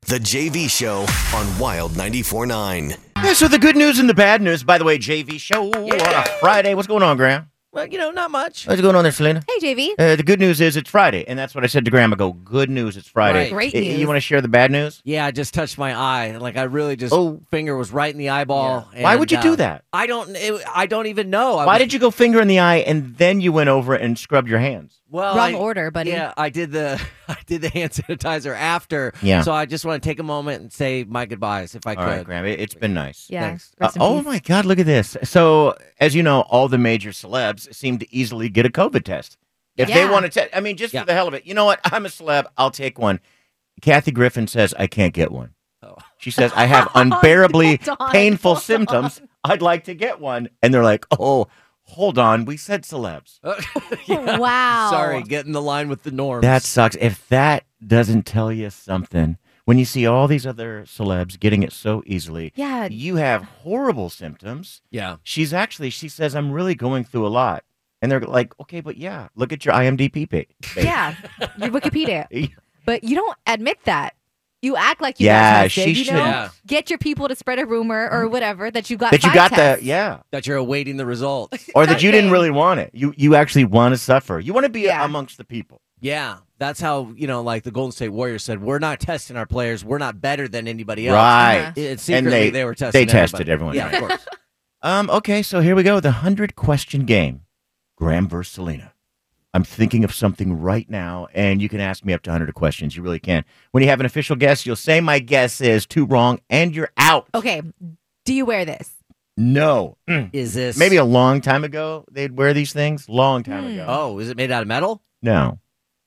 The JV Show on Wild 94.9. Yeah, so the good news and the bad news. By the way, JV Show on a Friday. What's going on, Graham? Well, not much. What's going on there, Selena? Hey, JV. The good news is it's Friday, and that's what I said to Graham. I go, good news, it's Friday. Right. Great news. You want to share the bad news? Yeah, I just touched my eye. Like, I really just, finger was right in the eyeball. Yeah. Why would you do that? I don't even know. Why did you go finger in the eye, and then you went over and scrubbed your hands? Well, Wrong order, buddy. Yeah, I did the hand sanitizer after. Yeah. So I just want to take a moment and say my goodbyes if I All could. right, Graham, it's been nice. Yeah. Thanks. Rest in Oh, peace. my God, look at this. So, as you know, all the major celebs seem to easily get a COVID test. If they Yeah. want to test, I mean, just Yeah. for the hell of it. You know what? I'm a celeb. I'll take one. Kathy Griffin says, I can't get one. Oh. She says, I have unbearably Hold on, painful hold symptoms. I'd like to get one. And they're like, oh, hold on. We said celebs. Yeah. Wow. Sorry, get in the line with the norms. That sucks. If that doesn't tell you something, when you see all these other celebs getting it so easily, Yeah. you have horrible symptoms. Yeah. She says, I'm really going through a lot. And they're like, okay, but yeah, look at your IMDb page. Yeah. Your Wikipedia. But you don't admit that. You act like you Yeah, got tested. she You should. know, Yeah. get your people to spread a rumor or whatever that you got. That you 5 got tests. that, That you're awaiting the results. or that you didn't Something. really want it. You actually want to suffer. You want to be Yeah. amongst the people. Yeah. That's how, like the Golden State Warriors said, we're not testing our players. We're not better than anybody else. Right. Secretly, they were testing they tested everybody. everyone. Yeah, of course. Okay, so here we go. The 100-question game. Graham versus Selena. I'm thinking of something right now, and you can ask me up to 100 questions. You really can. When you have an official guess, you'll say my guess is too wrong, and you're out. Okay. Do you wear this? No. Is this Maybe a long time ago they'd wear these things. Long time ago. Oh, is it made out of metal? No.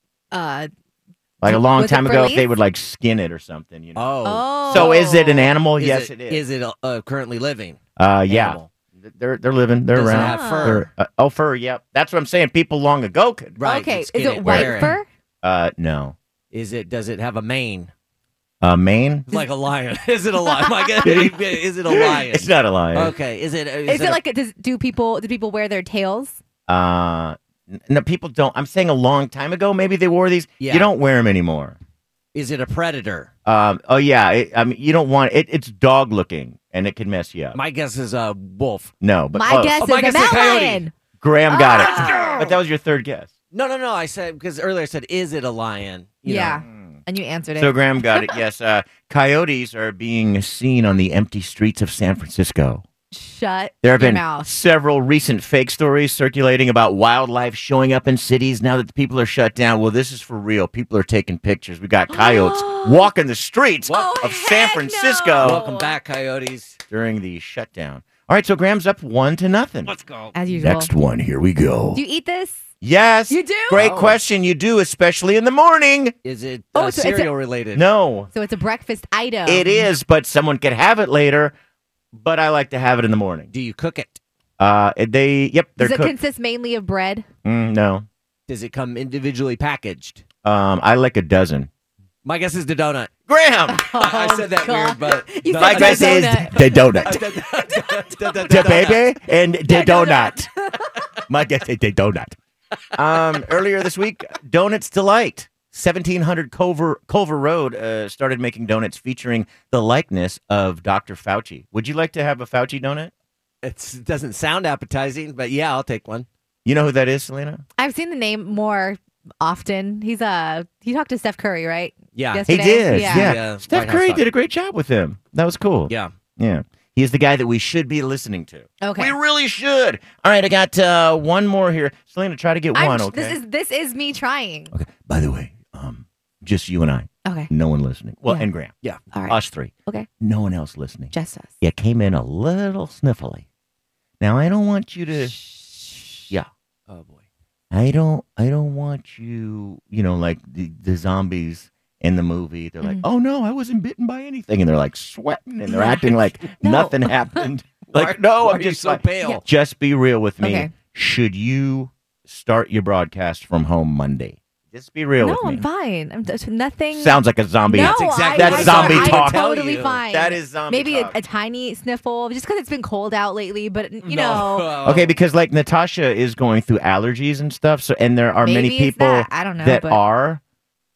Uh. Like a long Was it time for ago, if leaf? they would like skin it or something, you know. Oh. So is it an animal? Yes, it is. Is it currently living? Yeah. Animal? They're living. They're Does it around. have fur? Fur. Yep. That's what I'm saying. People long ago could. Right. Okay. you Is skin it white wear fur? No. Does it have a mane? Mane? It's like a lion. Is it a lion? Is it a lion? It's not a lion. Okay. Is it like? Do people wear their tails? No, people don't. I'm saying a long time ago, maybe they wore these. Yeah. You don't wear them anymore. Is it a predator? Oh yeah. I mean, you don't want it. It's dog looking, and it can mess you up. My guess is a wolf. No, but My guess is my a guess is mountain coyote. lion. Graham got Let's it. go. But that was your third guess. No. I said because earlier I said, is it a lion? You Yeah. know. And you answered it. So Graham got it. Yes. Coyotes are being seen on the empty streets of San Francisco. Shut There have your been mouth. several recent fake stories circulating about wildlife showing up in cities now that the people are shut down. Well, this is for real. People are taking pictures. We got coyotes walking the streets Oh, of San heck Francisco no. Welcome back, coyotes. during the shutdown. All right, so Graham's up 1-0. Let's go. As usual. Next one, here we go. Do you eat this? Yes. You do? Great Oh. question. You do, especially in the morning. Is it Oh, so it's a- cereal related? No, So it's a breakfast item. it is, but someone could have it later. But I like to have it in the morning. Do you cook it? They're Does it cooked. consist mainly of bread? No. Does it come individually packaged? I like a dozen. My guess is the donut. Graham. I said that weird, but You no, said My the guess is donut. the donut. The baby and the donut. My guess is the donut. Earlier this week, Donuts Delight, 1700 Culver Road, started making donuts featuring the likeness of Dr. Fauci. Would you like to have a Fauci donut? It doesn't sound appetizing, but yeah, I'll take one. You know who that is, Selena? I've seen the name more often. He talked to Steph Curry, right? Yeah. Yesterday? He did. Yeah. Yeah. Yeah, Steph White House Curry talk. did a great job with him. That was cool. Yeah. Yeah. He's the guy that we should be listening to. Okay. We really should. All right, I got one more here. Selena, try to get one, okay? This is me trying. Okay. By the way, just you and I. Okay. No one listening. Well, Yeah. and Graham. Yeah. All right. Us three. Okay. No one else listening. Just us. You came in a little sniffly. Now I don't want you to. Yeah. Oh boy. I don't want you. You know, like the zombies in the movie. They're like, Mhm. oh no, I wasn't bitten by anything, and they're like sweating and they're acting like No. nothing happened. Like, Why- no, why I'm are you just so like, pale. just be real with me. Okay. Should you start your broadcast from home Monday? Just be real No, with me. I'm fine. nothing. Sounds like a zombie. No, That's exactly That's what zombie I talk. I'm totally you. fine. That is zombie Maybe talk. a tiny sniffle, just because it's been cold out lately. But you No. know, Okay, because like Natasha is going through allergies and stuff, so and there are many Maybe it's people that. I don't know, that but- are.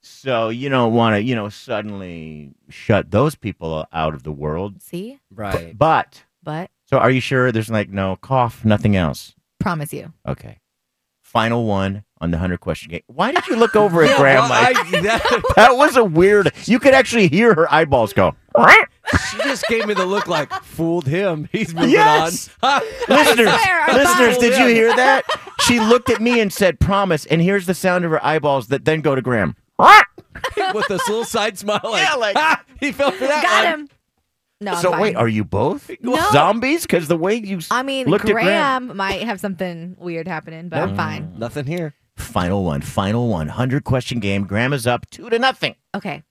So you don't want to, suddenly shut those people out of the world. See? Right. But, But so are you sure there's no cough, nothing else? promise you. Okay. Final one on the 100-question game. Why did you look over at Graham like that was a weird. You could actually hear her eyeballs go. She just gave me the look like, fooled him. He's moving Yes! on. Listeners, swear, I listeners, thought- did you hear that? She looked at me and said, "Promise." And here's the sound of her eyeballs that then go to Graham. With this little side smile like, Yeah, like- "Ha, he fell for that Got one." him. No, I'm So fine. wait, are you both No. zombies? Because the way you I mean, looked at Graham. Graham might have something weird happening, but I'm fine. Nothing here. Final one, 100-question game. Graham is up 2-0. Okay.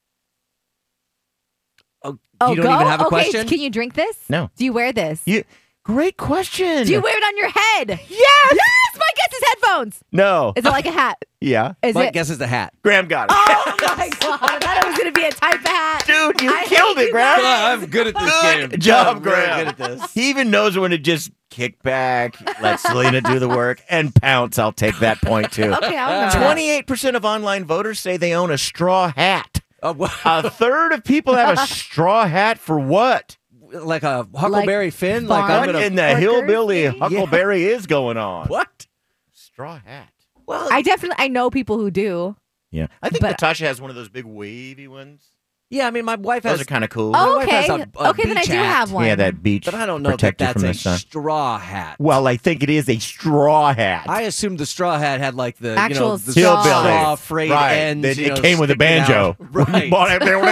Oh, Oh, you don't go? even have a okay, question? Can you drink this? No. Do you wear this? Great question. Do you wear it on your head? Yes. Yes. My guess is headphones. No. Is it like a hat? Yeah. Is My it? guess is the hat. Graham got it. Oh my god! I thought it was gonna be a type of hat. Dude, you I killed hate it, you Graham. guys. I'm good at this Good game. job, I'm very Graham. good at this. He even knows when to just kick back, let Selena do the work, and pounce. I'll take that point, too. Okay, I'll remember that. 28% of online voters say they own a straw hat. Well, A third of people have a straw hat for what? like a Huckleberry Finn? Like farm I'm What gonna. in the workers, hillbilly maybe? Huckleberry is going on? What? Straw hat. Well, I know people who do. Yeah. I think But- Natasha has one of those big wavy ones. yeah. I mean, my wife Those has. are kind of cool. Oh, wife has okay. a Okay, then I beach do hat. have one. Yeah, that beach But I don't know that protector that's from a the sun. straw hat. Well, I think it is a straw hat. I assumed the straw hat had like the Actual the straw. straw frayed right. ends. It came with a sticking banjo. out. Right. Bought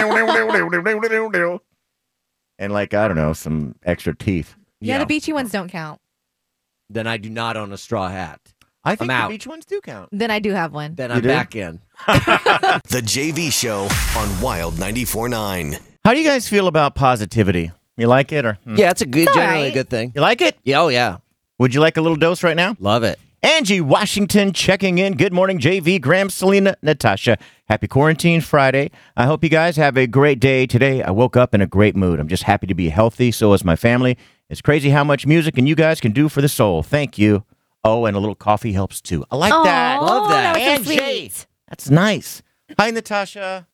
it. And I don't know, some extra teeth. Yeah, the beachy ones don't count. Then I do not own a straw hat. I think I'm the out. beach ones do count. Then I do have one. Then You I'm do? back in. The JV Show on Wild 94.9. How do you guys feel about positivity? You like it or Yeah, it's a good, It's all generally a right. good thing. you like it? Yeah, oh yeah, Would you like a little dose right now? love it. Angie Washington checking in. Good morning, JV, Graham, Selena, Natasha. Happy Quarantine Friday. I hope you guys have a great day today. I woke up in a great mood. I'm just happy to be healthy. So is my family. It's crazy how much music and you guys can do for the soul. Thank you. Oh, and a little coffee helps too. I like that. Aw, Love that. was so Angie. sweet. That's nice. Hi, Natasha.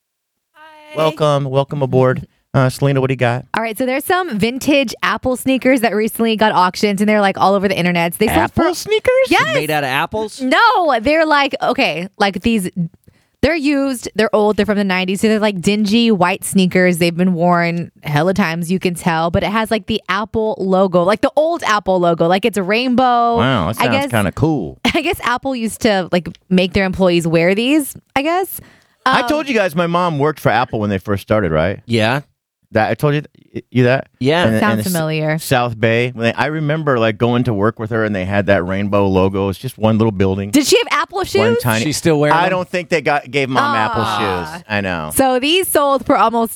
Welcome aboard. Selena, what do you got? All right, so there's some vintage Apple sneakers that recently got auctioned, and they're like all over the internet. They sold Apple for sneakers? yes. Made out of apples. No, they're like okay, like these. They're used. They're old. They're from the 90s. So they're like dingy white sneakers. They've been worn hella times, you can tell. But it has like the Apple logo, like the old Apple logo. Like it's a rainbow. Wow, that I sounds guess kind of cool. I guess Apple used to like make their employees wear these. I guess. I told you guys my mom worked for Apple when they first started, right? Yeah, That I told you that? yeah. Sounds the familiar. South Bay. I remember like going to work with her and they had that rainbow logo. It's just one little building. Did she have Apple shoes? One tiny. She's still wearing I them? don't think they gave mom Apple Aw. shoes. I know. So these sold for almost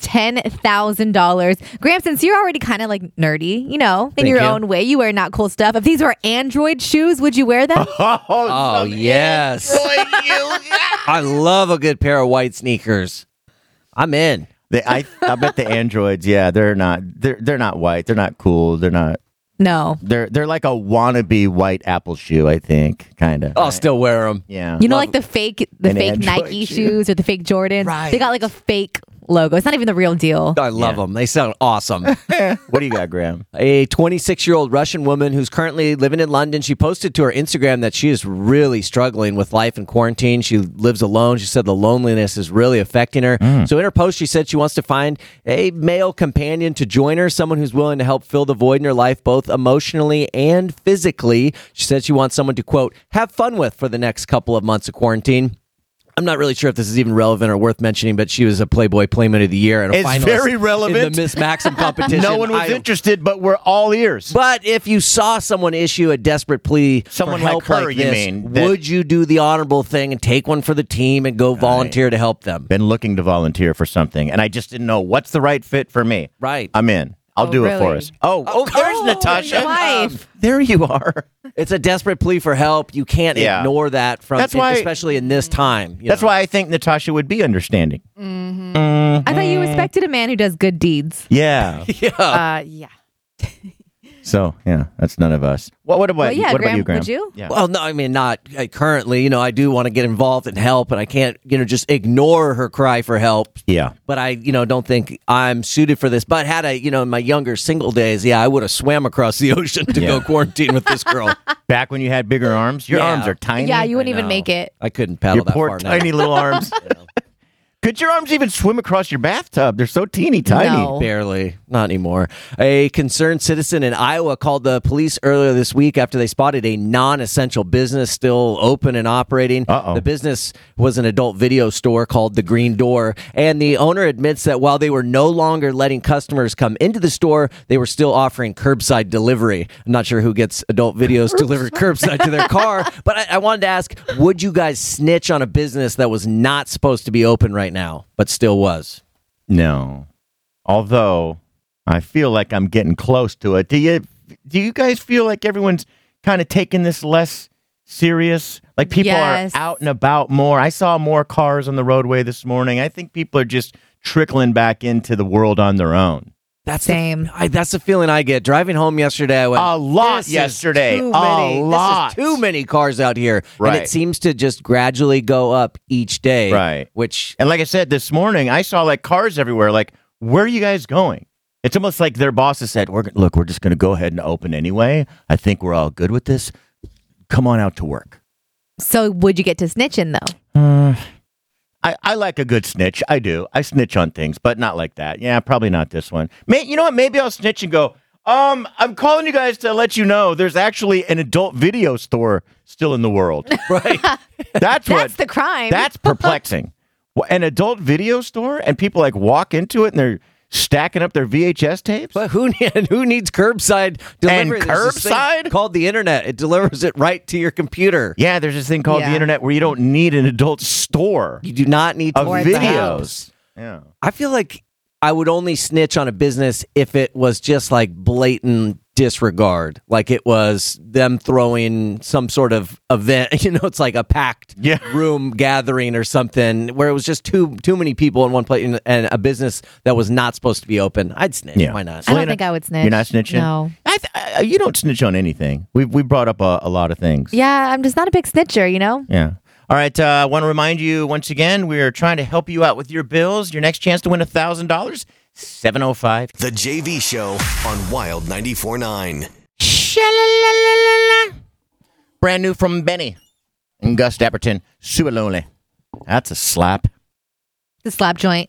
$10,000. Graham, since you're already kind of like nerdy, in Thank your you. own way, you wear not cool stuff. If these were Android shoes, would you wear them? Oh some yes, Android you- I love a good pair of white sneakers. I'm in. I bet the androids. Yeah, they're not white. They're not cool. They're not. No. They're like a wannabe white Apple shoe. I think kind of. I'll still wear them. Yeah. You know, like the fake An Nike Android shoe. shoes or the fake Jordans. Right. They got like a fake logo. It's not even the real deal. I love them. They sound awesome. What do you got, Graham? A 26-year-old Russian woman who's currently living in London. She posted to her Instagram that she is really struggling with life in quarantine. She lives alone. She said the loneliness is really affecting her. So in her post, she said she wants to find a male companion to join her, someone who's willing to help fill the void in her life, both emotionally and physically. She said she wants someone to, quote, have fun with for the next couple of months of quarantine. I'm not really sure if this is even relevant or worth mentioning, but she was a Playboy Playmate of the Year and a It's finalist very relevant. in the Miss Maxim competition. No one was interested, but we're all ears. But if you saw someone issue a desperate plea Someone for help like her, like you this, mean, that- would you do the honorable thing and take one for the team and go volunteer to help them? Been looking to volunteer for something, and I just didn't know what's the right fit for me. Right. I'm in. I'll Oh, do it for really? us. Oh, there's Natasha. your wife. There you are. It's a desperate plea for help. You can't Yeah. ignore that from, That's why- especially in this time. That's why I think Natasha would be understanding. I thought you respected a man who does good deeds. Yeah. Yeah. Yeah. So, yeah, that's none of us. What about, Well, yeah, what about Graham, you, Graham? would you? Yeah. Well, no, I mean, not currently. I do want to get involved and help, and I can't, just ignore her cry for help. Yeah. But I, don't think I'm suited for this. But had I, in my younger single days, I would have swam across the ocean to go quarantine with this girl. Back when you had bigger arms? Your Yeah. arms are tiny. Yeah, you wouldn't I even know. make it. I couldn't paddle Your that poor far tiny now. little arms. Could your arms even swim across your bathtub? They're so teeny tiny. No. Barely. Not anymore. A concerned citizen in Iowa called the police earlier this week after they spotted a non-essential business still open and operating. Uh-oh. The business was an adult video store called The Green Door, and the owner admits that while they were no longer letting customers come into the store, they were still offering curbside delivery. I'm not sure who gets adult videos delivered curbside to their car, but I wanted to ask, would you guys snitch on a business that was not supposed to be open right now, but still was? No. Although I feel like I'm getting close to it. Do you guys feel like everyone's kind of taking this less serious? Like people Yes. are out and about more. I saw more cars on the roadway this morning. I think people are just trickling back into the world on their own. That's Same. That's the feeling I get. Driving home yesterday, I went, A lot "This is yesterday. too A many. lot. This is too many cars out here." And Right. it seems to just gradually go up each day. Right. Which, And like I said, this morning, I saw like cars everywhere. Like, where are you guys going? It's almost like their bosses said, we're just going to go ahead and open anyway. I think we're all good with this. Come on out to work. So would you get to snitching though? I like a good snitch. I do. I snitch on things, but not like that. Yeah, probably not this one. You know what? Maybe I'll snitch and go, I'm calling you guys to let you know there's actually an adult video store still in the world. right. That's The crime. That's perplexing. An adult video store and people like walk into it and they're stacking up their VHS tapes? But who needs curbside delivery? And There's this thing curbside? called the internet. It delivers it right to your computer. Yeah, there's this thing called the Yeah. internet where you don't need an adult store You do not need to of Or at the videos. Yeah. I feel like I would only snitch on a business if it was just like blatant disregard, like it was them throwing some sort of event. It's like a packed Yeah. room gathering or something where it was just too many people in one place and a business that was not supposed to be open. I'd snitch. Yeah. Why not? I don't Selena, think I would snitch. You're not snitching? No. You don't snitch on anything. We brought up a lot of things. Yeah, I'm just not a big snitcher, Yeah. All right. I want to remind you once again, we are trying to help you out with your bills. Your next chance to win $1,000, 705. The JV Show on Wild 94.9. Sha-la-la-la-la-la. Brand new from Benny and Gus Dapperton. Super lonely. That's a slap. The slap joint.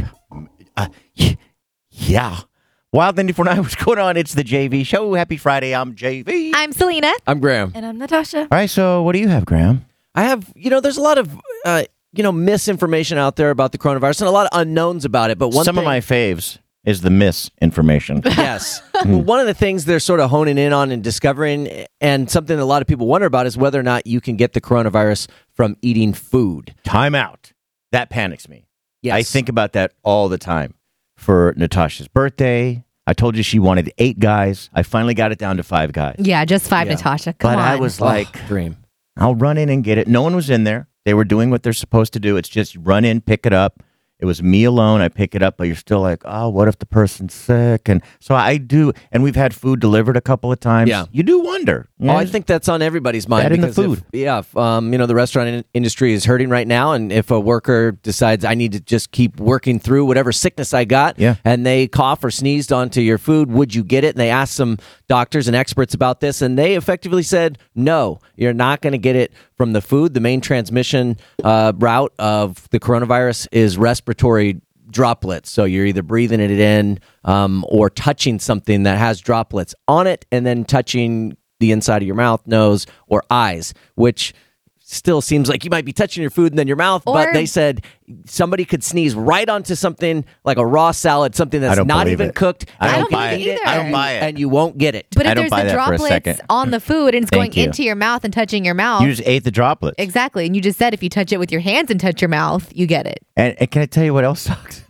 Yeah. Wild 94.9, what's going on? It's the JV Show. Happy Friday. I'm JV. I'm Selena. I'm Graham. And I'm Natasha. All right. So what do you have, Graham? I have, there's a lot of, misinformation out there about the coronavirus and a lot of unknowns about it. But Some of my faves is the misinformation. Yes. Well, one of the things they're sort of honing in on and discovering, and something a lot of people wonder about, is whether or not you can get the coronavirus from eating food. Time out. That panics me. Yes. I think about that all the time. For Natasha's birthday, I told you she wanted 8 guys. I finally got it down to 5 guys. Yeah, just 5, Natasha. Come But on. I was like, dream. I'll run in and get it. No one was in there. They were doing what they're supposed to do. It's just run in, pick it up. It was me alone. I pick it up, but you're still like, oh, what if the person's sick? And so I do. And we've had food delivered a couple of times. Yeah. You do wonder. Oh, I think that's on everybody's mind. That and the because food. If the restaurant industry is hurting right now, and if a worker decides I need to just keep working through whatever sickness I got, Yeah. and they cough or sneezed onto your food, would you get it? And they asked some doctors and experts about this, and they effectively said, no, you're not going to get it from the food. The main transmission route of the coronavirus is respiratory droplets. So you're either breathing it in or touching something that has droplets on it and then touching the inside of your mouth, nose, or eyes, which still seems like you might be touching your food and then your mouth, but Or- they said somebody could sneeze right onto something like a raw salad, something I that's don't not believe even it. cooked. I and don't you buy eat it. I don't buy it. And you won't get it. But I if don't there's buy the that for a droplets second. on the food and it's Thank going you. into your mouth and touching your mouth. You just ate the droplets. Exactly. And you just said if you touch it with your hands and touch your mouth, you get it. And can I tell you what else sucks?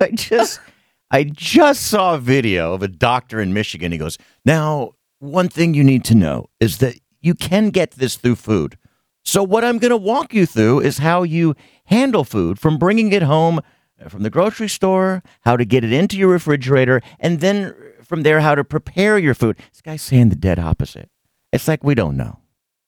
I just saw a video of a doctor in Michigan. He goes, now, one thing you need to know is that you can get this through food. So what I'm going to walk you through is how you handle food, from bringing it home from the grocery store, how to get it into your refrigerator, and then from there how to prepare your food. This guy's saying the dead opposite. It's like we don't know.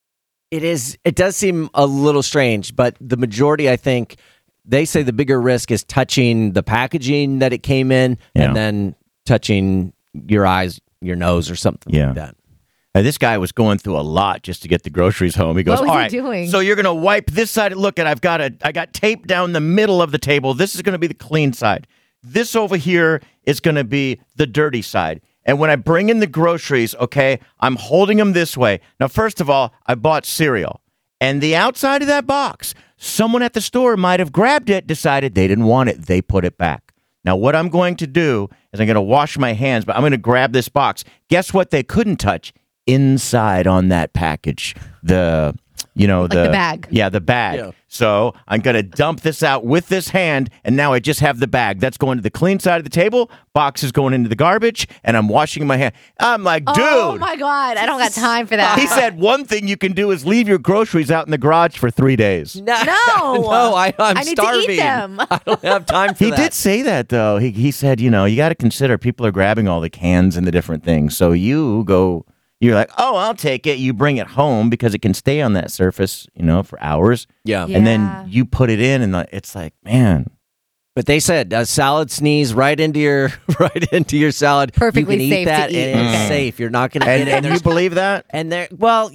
It does seem a little strange, but the majority, I think, they say the bigger risk is touching the packaging that it came in and then touching your eyes, your nose, or something like that. This guy was going through a lot just to get the groceries home. He goes, What was all he right, doing? so you're going to wipe this side. Look, I got tape down the middle of the table. This is going to be the clean side. This over here is going to be the dirty side. And when I bring in the groceries, okay, I'm holding them this way. Now, first of all, I bought cereal. And the outside of that box, someone at the store might have grabbed it, decided they didn't want it. They put it back. Now, what I'm going to do is I'm going to wash my hands, but I'm going to grab this box. Guess what they couldn't touch? Inside on that package. The bag. Yeah, the bag. Yeah. So I'm going to dump this out with this hand, and now I just have the bag. That's going to the clean side of the table. Box is going into the garbage, and I'm washing my hand. I'm like, dude. Oh, my God. I don't got time for that. He said one thing you can do is leave your groceries out in the garage for 3 days. No. I'm I need starving. to eat them. I don't have time for He that. did say that, though. He said, you got to consider people are grabbing all the cans and the different things. So you're like, oh, I'll take it. You bring it home because it can stay on that surface, for hours. Yeah. And then you put it in, and it's like, man. But they said a salad sneeze right into your salad. Perfectly you can safe eat that to eat. and it's safe. You're not going to get it. And you believe that? And there, well,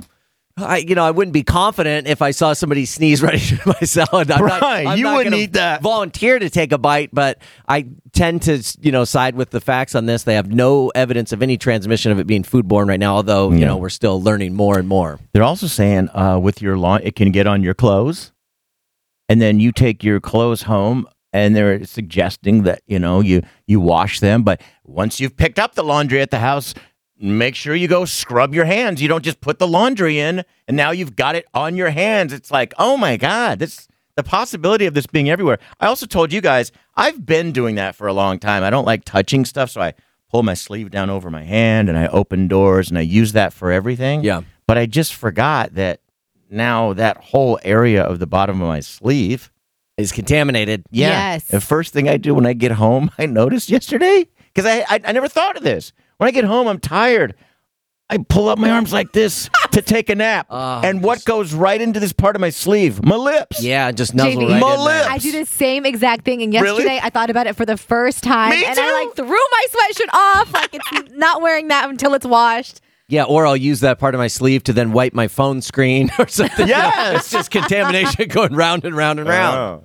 I wouldn't be confident if I saw somebody sneeze right into my salad. I'm you not wouldn't gonna eat that. Volunteer to take a bite, but I tend to, side with the facts on this. They have no evidence of any transmission of it being foodborne right now, although, we're still learning more and more. They're also saying with your lawn, it can get on your clothes, and then you take your clothes home, and they're suggesting that, you wash them, but once you've picked up the laundry at the house, make sure you go scrub your hands. You don't just put the laundry in, and now you've got it on your hands. It's like, oh, my God, the possibility of this being everywhere. I also told you guys, I've been doing that for a long time. I don't like touching stuff, so I pull my sleeve down over my hand, and I open doors, and I use that for everything. Yeah. But I just forgot that now that whole area of the bottom of my sleeve is contaminated. Yeah. Yes. The first thing I do when I get home, I noticed yesterday, because I never thought of this. When I get home, I'm tired. I pull up my arms like this to take a nap. And what goes right into this part of my sleeve? My lips. Yeah, just nuzzle JV, right my in there. lips. I do the same exact thing, and yesterday Really? I thought about it for the first time, Me and too. I threw my sweatshirt off, like it's not wearing that until it's washed. Yeah, or I'll use that part of my sleeve to then wipe my phone screen or something. Yes. It's just contamination going round and round and round.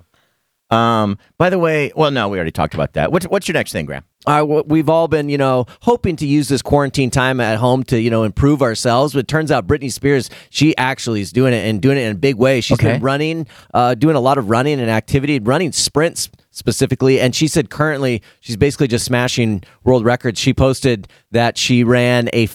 By the way, well, no, we already talked about that. What's your next thing, Graham? We've all been, hoping to use this quarantine time at home to, improve ourselves. But it turns out Britney Spears, she actually is doing it and doing it in a big way. She's been running, doing a lot of running and activity, running sprints specifically. And she said currently she's basically just smashing world records. She posted that she ran a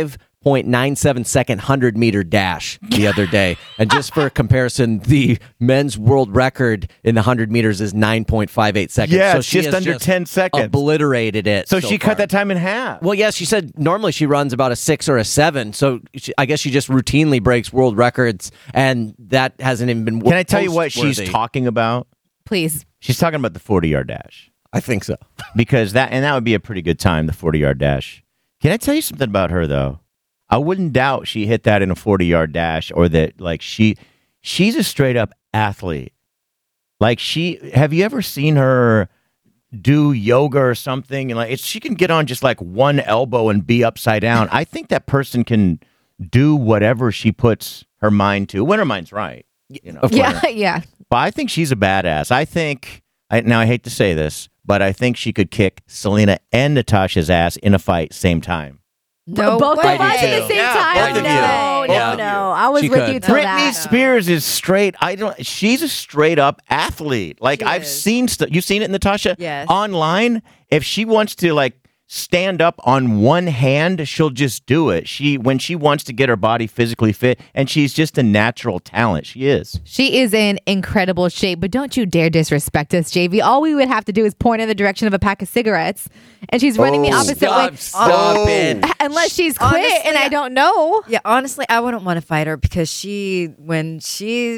5.97 second 100-meter dash the other day. And just for comparison, the men's world record in the 100 meters is 9.58 seconds. Yeah, so it's she just has under 10 seconds. Obliterated it. So she far. cut that time in half. Well, yes, she said normally she runs about a 6 or a 7. So I guess she just routinely breaks world records, and that hasn't even been. Can I tell you what she's post-worthy. talking about? Please. She's talking about the 40-yard dash. I think so. Because that would be a pretty good time, the 40-yard dash. Can I tell you something about her, though? I wouldn't doubt she hit that in a 40-yard dash, or that like she's a straight up athlete. Like have you ever seen her do yoga or something? And she can get on just like one elbow and be upside down. I think that person can do whatever she puts her mind to when her mind's right. Of course. Yeah. But I think she's a badass. I hate to say this, but I think she could kick Selena and Natasha's ass in a fight same time. No, both of way. us at the same Yeah, time? both of you. No. I was She with could. you till Britney that. Spears is straight. She's a straight up athlete. Like She I've is. seen stuff. You've seen it, Natasha? Yes. Online, if she wants to stand up on one hand, she'll just do it. When she wants to get her body physically fit, and she's just a natural talent. She is. She is in incredible shape, but don't you dare disrespect us, JV. All we would have to do is point in the direction of a pack of cigarettes, and she's running the opposite way. Stop it. Unless she's quit, Honestly, and I don't know. Yeah, honestly, I wouldn't want to fight her because when she's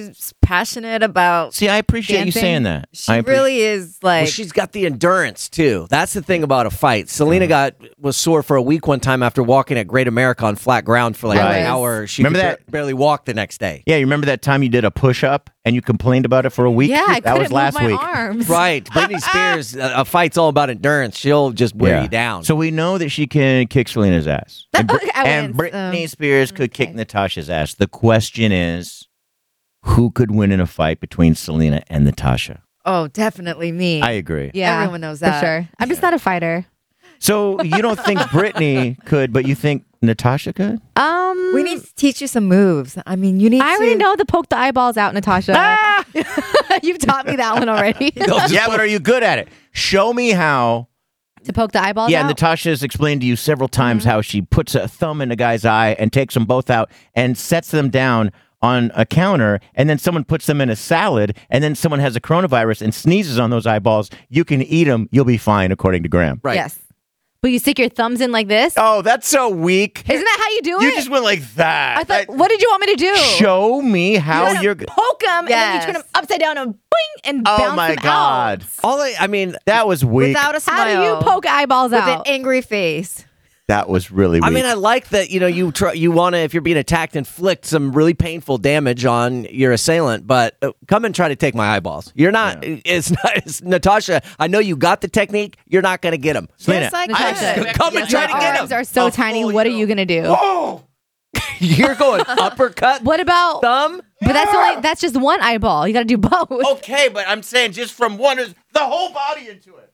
passionate about. See, I appreciate you Dancing? saying that. She I really is like. Well, she's got the endurance too. That's the thing about a fight. Selena was sore for a week one time after walking at Great America on flat ground for like Right. an hour. She Remember could that? barely walk the next day. Yeah, you remember that time you did a push-up and you complained about it for a week? Yeah, I that couldn't was last move my week. arms. Right. Britney Spears, a fight's all about endurance. She'll just wear you down. So we know that she can kick Selena's ass. And, I wouldn't, Britney Spears could kick Natasha's ass. The question is, who could win in a fight between Selena and Natasha? Oh, definitely me. I agree. Yeah, Everyone knows that. for sure. I'm just not a fighter. So you don't think Britney could, but you think Natasha could? We need to teach you some moves. I mean, you need. I to... already know the poke the eyeballs out, Natasha. You've taught me that one already. Yeah, but are you good at it? Show me how. To poke the eyeballs Yeah, out? Natasha has explained to you several times how she puts a thumb in a guy's eye and takes them both out and sets them down on a counter, and then someone puts them in a salad, and then someone has a coronavirus and sneezes on those eyeballs. You can eat them. You'll be fine, according to Graham. Right. Yes. But you stick your thumbs in like this? Oh, that's so weak. Isn't that how you do You it? just went like that. I thought, what did you want me to do? Show me how you're. Poke them, and then you Yes. turn them upside down and boing, and Oh bounce my them God. out. I mean, That was weak. without a smile. How do you poke eyeballs with out? an angry face? That was really weak. I mean, I like that. You want to, if you're being attacked, inflict some really painful damage on your assailant. But come and try to take my eyeballs. You're not. It's not. It's Natasha. I know you got the technique. You're not going to get them. Selena, Yes, I Natasha, could. Come and your try to get arms them. are so tiny. What are you gonna do? You're going uppercut. What about? Thumb? But that's just one eyeball. You got to do both. Okay, but I'm saying just from one is the whole body into it.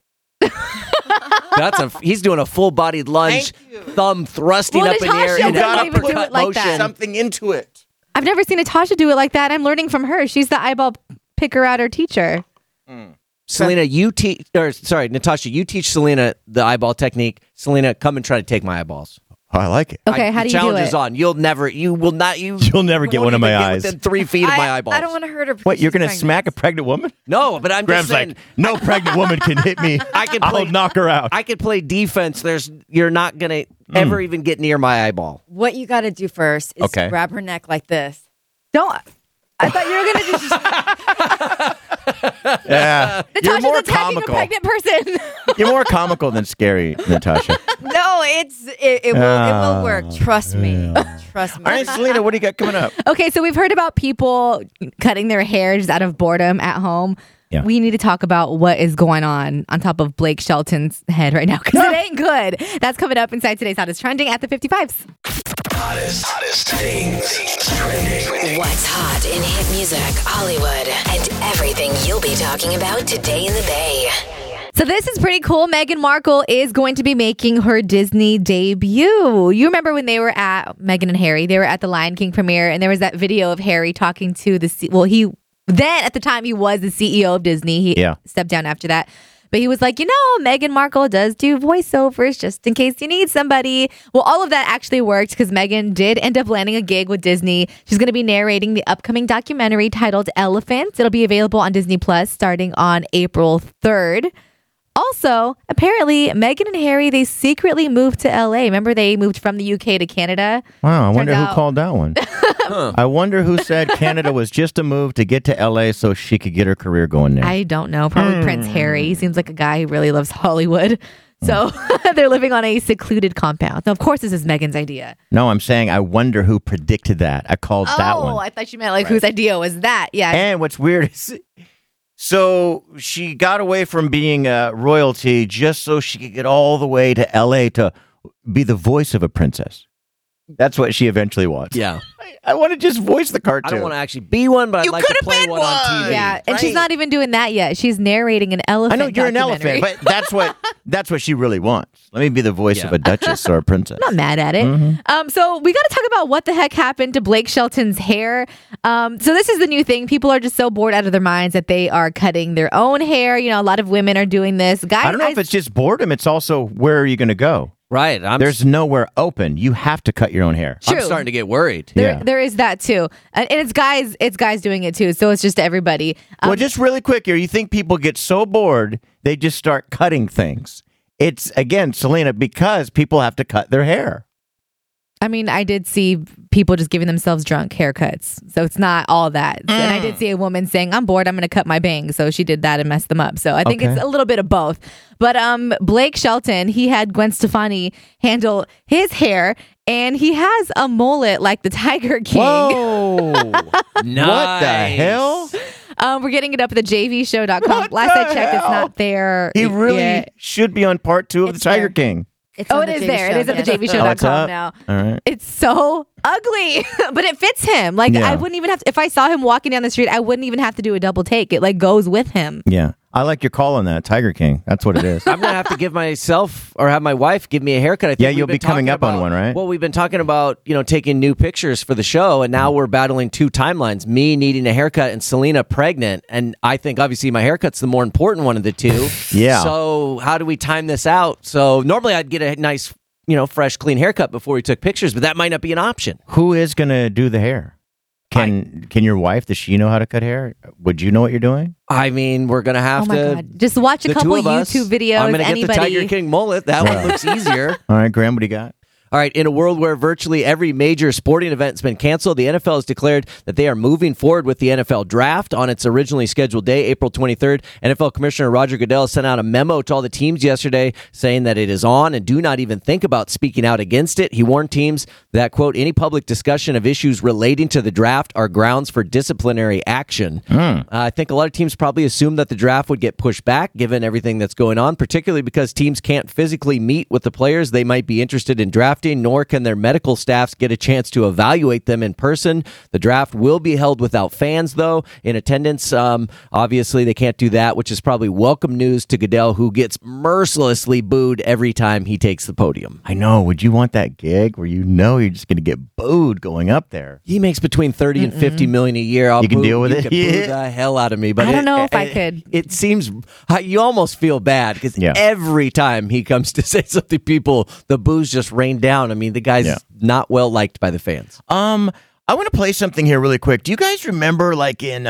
He's doing a full bodied lunge, Thank you. thumb thrusting Well, up in the air Natasha in doesn't an even do uppercut it like motion. that. Something into it. I've never seen Natasha do it like that. I'm learning from her. She's the eyeball picker out her teacher. Selena, Natasha, you teach Selena the eyeball technique. Selena, come and try to take my eyeballs. Oh, I like it. Okay, how do you do challenge it? is on. You'll never get You'll never get one of my eyes. within 3 feet of my eyeballs. I don't want to hurt her. What, you're going going to smack a pregnant woman? No, but I'm Graham's just saying. like, no pregnant woman can hit me. I'll knock her out. I could play defense. You're not gonna ever even get near my eyeball. What you got to do first is Okay. grab her neck like this. Don't. I thought you were gonna just. Yeah. You're Natasha's more attacking comical. a pregnant person. You're more comical than scary, Natasha. No, it will work. Trust me. Trust me. All right, Selena, what do you got coming up? Okay, so we've heard about people cutting their hair just out of boredom at home. Yeah. We need to talk about what is going on top of Blake Shelton's head right now because it ain't good. That's coming up inside today's Hottest Trending at the 55s. Hottest things trending. What's hot in hit music, Hollywood, and everything you'll be talking about today in the Bay. So this is pretty cool. Meghan Markle is going to be making her Disney debut. You remember when they were at Meghan and Harry? They were at the Lion King premiere, and there was that video of Harry talking to at the time he was the CEO of Disney. He stepped down after that. But he was like, Meghan Markle does do voiceovers just in case you need somebody. Well, all of that actually worked because Meghan did end up landing a gig with Disney. She's going to be narrating the upcoming documentary titled Elephant. It'll be available on Disney Plus starting on April 3rd. Also, apparently, Meghan and Harry, they secretly moved to LA. Remember, they moved from the UK to Canada? Wow, I wonder who out- called that one. I wonder who said Canada was just a move to get to LA so she could get her career going there. I don't know. Probably Prince Harry. He seems like a guy who really loves Hollywood. So they're living on a secluded compound. Now, of course, this is Meghan's idea. No, I'm saying I wonder who predicted that. I called that one. Oh, I thought you meant like whose idea was that. Yeah. And what's weird is, so she got away from being royalty just so she could get all the way to LA to be the voice of a princess. That's what she eventually wants. Yeah. I want to just voice the cartoon. I don't want to actually be one, but I'd You like to could've play been one on one. TV. Yeah, and she's Right. not even doing that yet. She's narrating an elephant. I know you're an documentary. elephant, but that's what she really wants. Let me be the voice of a duchess or a princess. I'm not mad at it. So we got to talk about what the heck happened to Blake Shelton's hair. So this is the new thing. People are just so bored out of their minds that they are cutting their own hair. A lot of women are doing this. Guys, I don't know if it's just boredom. It's also where are you going to go? Right. There's nowhere open. You have to cut your own hair. I'm True. starting to get worried. There is that too, and it's guys doing it too. So it's just everybody. Well, just really quick here. You think people get so bored, they just start cutting things. It's, again, Selena, because people have to cut their hair. I mean, I did see people just giving themselves drunk haircuts. So it's not all that. And I did see a woman saying, I'm bored, I'm going to cut my bangs. So she did that and messed them up. So I think it's a little bit of both. But Blake Shelton, he had Gwen Stefani handle his hair. And he has a mullet like the Tiger King. Whoa. Nice. What the hell? We're getting it up at thejvshow.com. Last I checked, it's not there. He really yet. should be on part 2 of It's the Tiger there. King. It's Oh, on it the is JV there. It show, is at yes. Oh, it's thejvshow.com up? now. All right. It's so ugly, but it fits him. Like, Yeah. I wouldn't even have to, if I saw him walking down the street, I wouldn't even have to do a double take. It like goes with him. Yeah. I like your call on that. Tiger King. That's what it is. I'm gonna have to give myself or have my wife give me a haircut. I think Yeah, we've you'll been be coming talking up on about- one, right? Well, we've been talking about taking new pictures for the show, and now we're battling 2 timelines: me needing a haircut and Selena pregnant. And I think obviously my haircut's the more important one of the 2. Yeah. So how do we time this out? So normally I'd get a nice, fresh, clean haircut before we took pictures, but that might not be an option. Who is going to do the hair? Can your wife, does she know how to cut hair? Would you know what you're doing? I mean, we're gonna have Oh my to. God. Just watch a the couple 2 of us, YouTube videos. I'm gonna get Anybody. the Tiger King mullet. That one looks easier. All right, Graham, what do you got? All right, in a world where virtually every major sporting event has been canceled, the NFL has declared that they are moving forward with the NFL draft on its originally scheduled day, April 23rd. NFL Commissioner Roger Goodell sent out a memo to all the teams yesterday saying that it is on and do not even think about speaking out against it. He warned teams that, quote, any public discussion of issues relating to the draft are grounds for disciplinary action. I think a lot of teams probably assumed that the draft would get pushed back given everything that's going on, particularly because teams can't physically meet with the players they might be interested in drafting, nor can their medical staffs get a chance to evaluate them in person. The draft will be held without fans, though, in attendance. Obviously, they can't do that, which is probably welcome news to Goodell, who gets mercilessly booed every time he takes the podium. I know. Would you want that gig where you're just going to get booed going up there? He makes between 30 and 50 million a year. You can deal with you it? Can boo Yeah. the hell out of me. But I don't know if I could. It seems you almost feel bad because Yeah. every time he comes to say something, the boos just rain down. I mean, the guy's not well liked by the fans. I want to play something here really quick. Do you guys remember, like in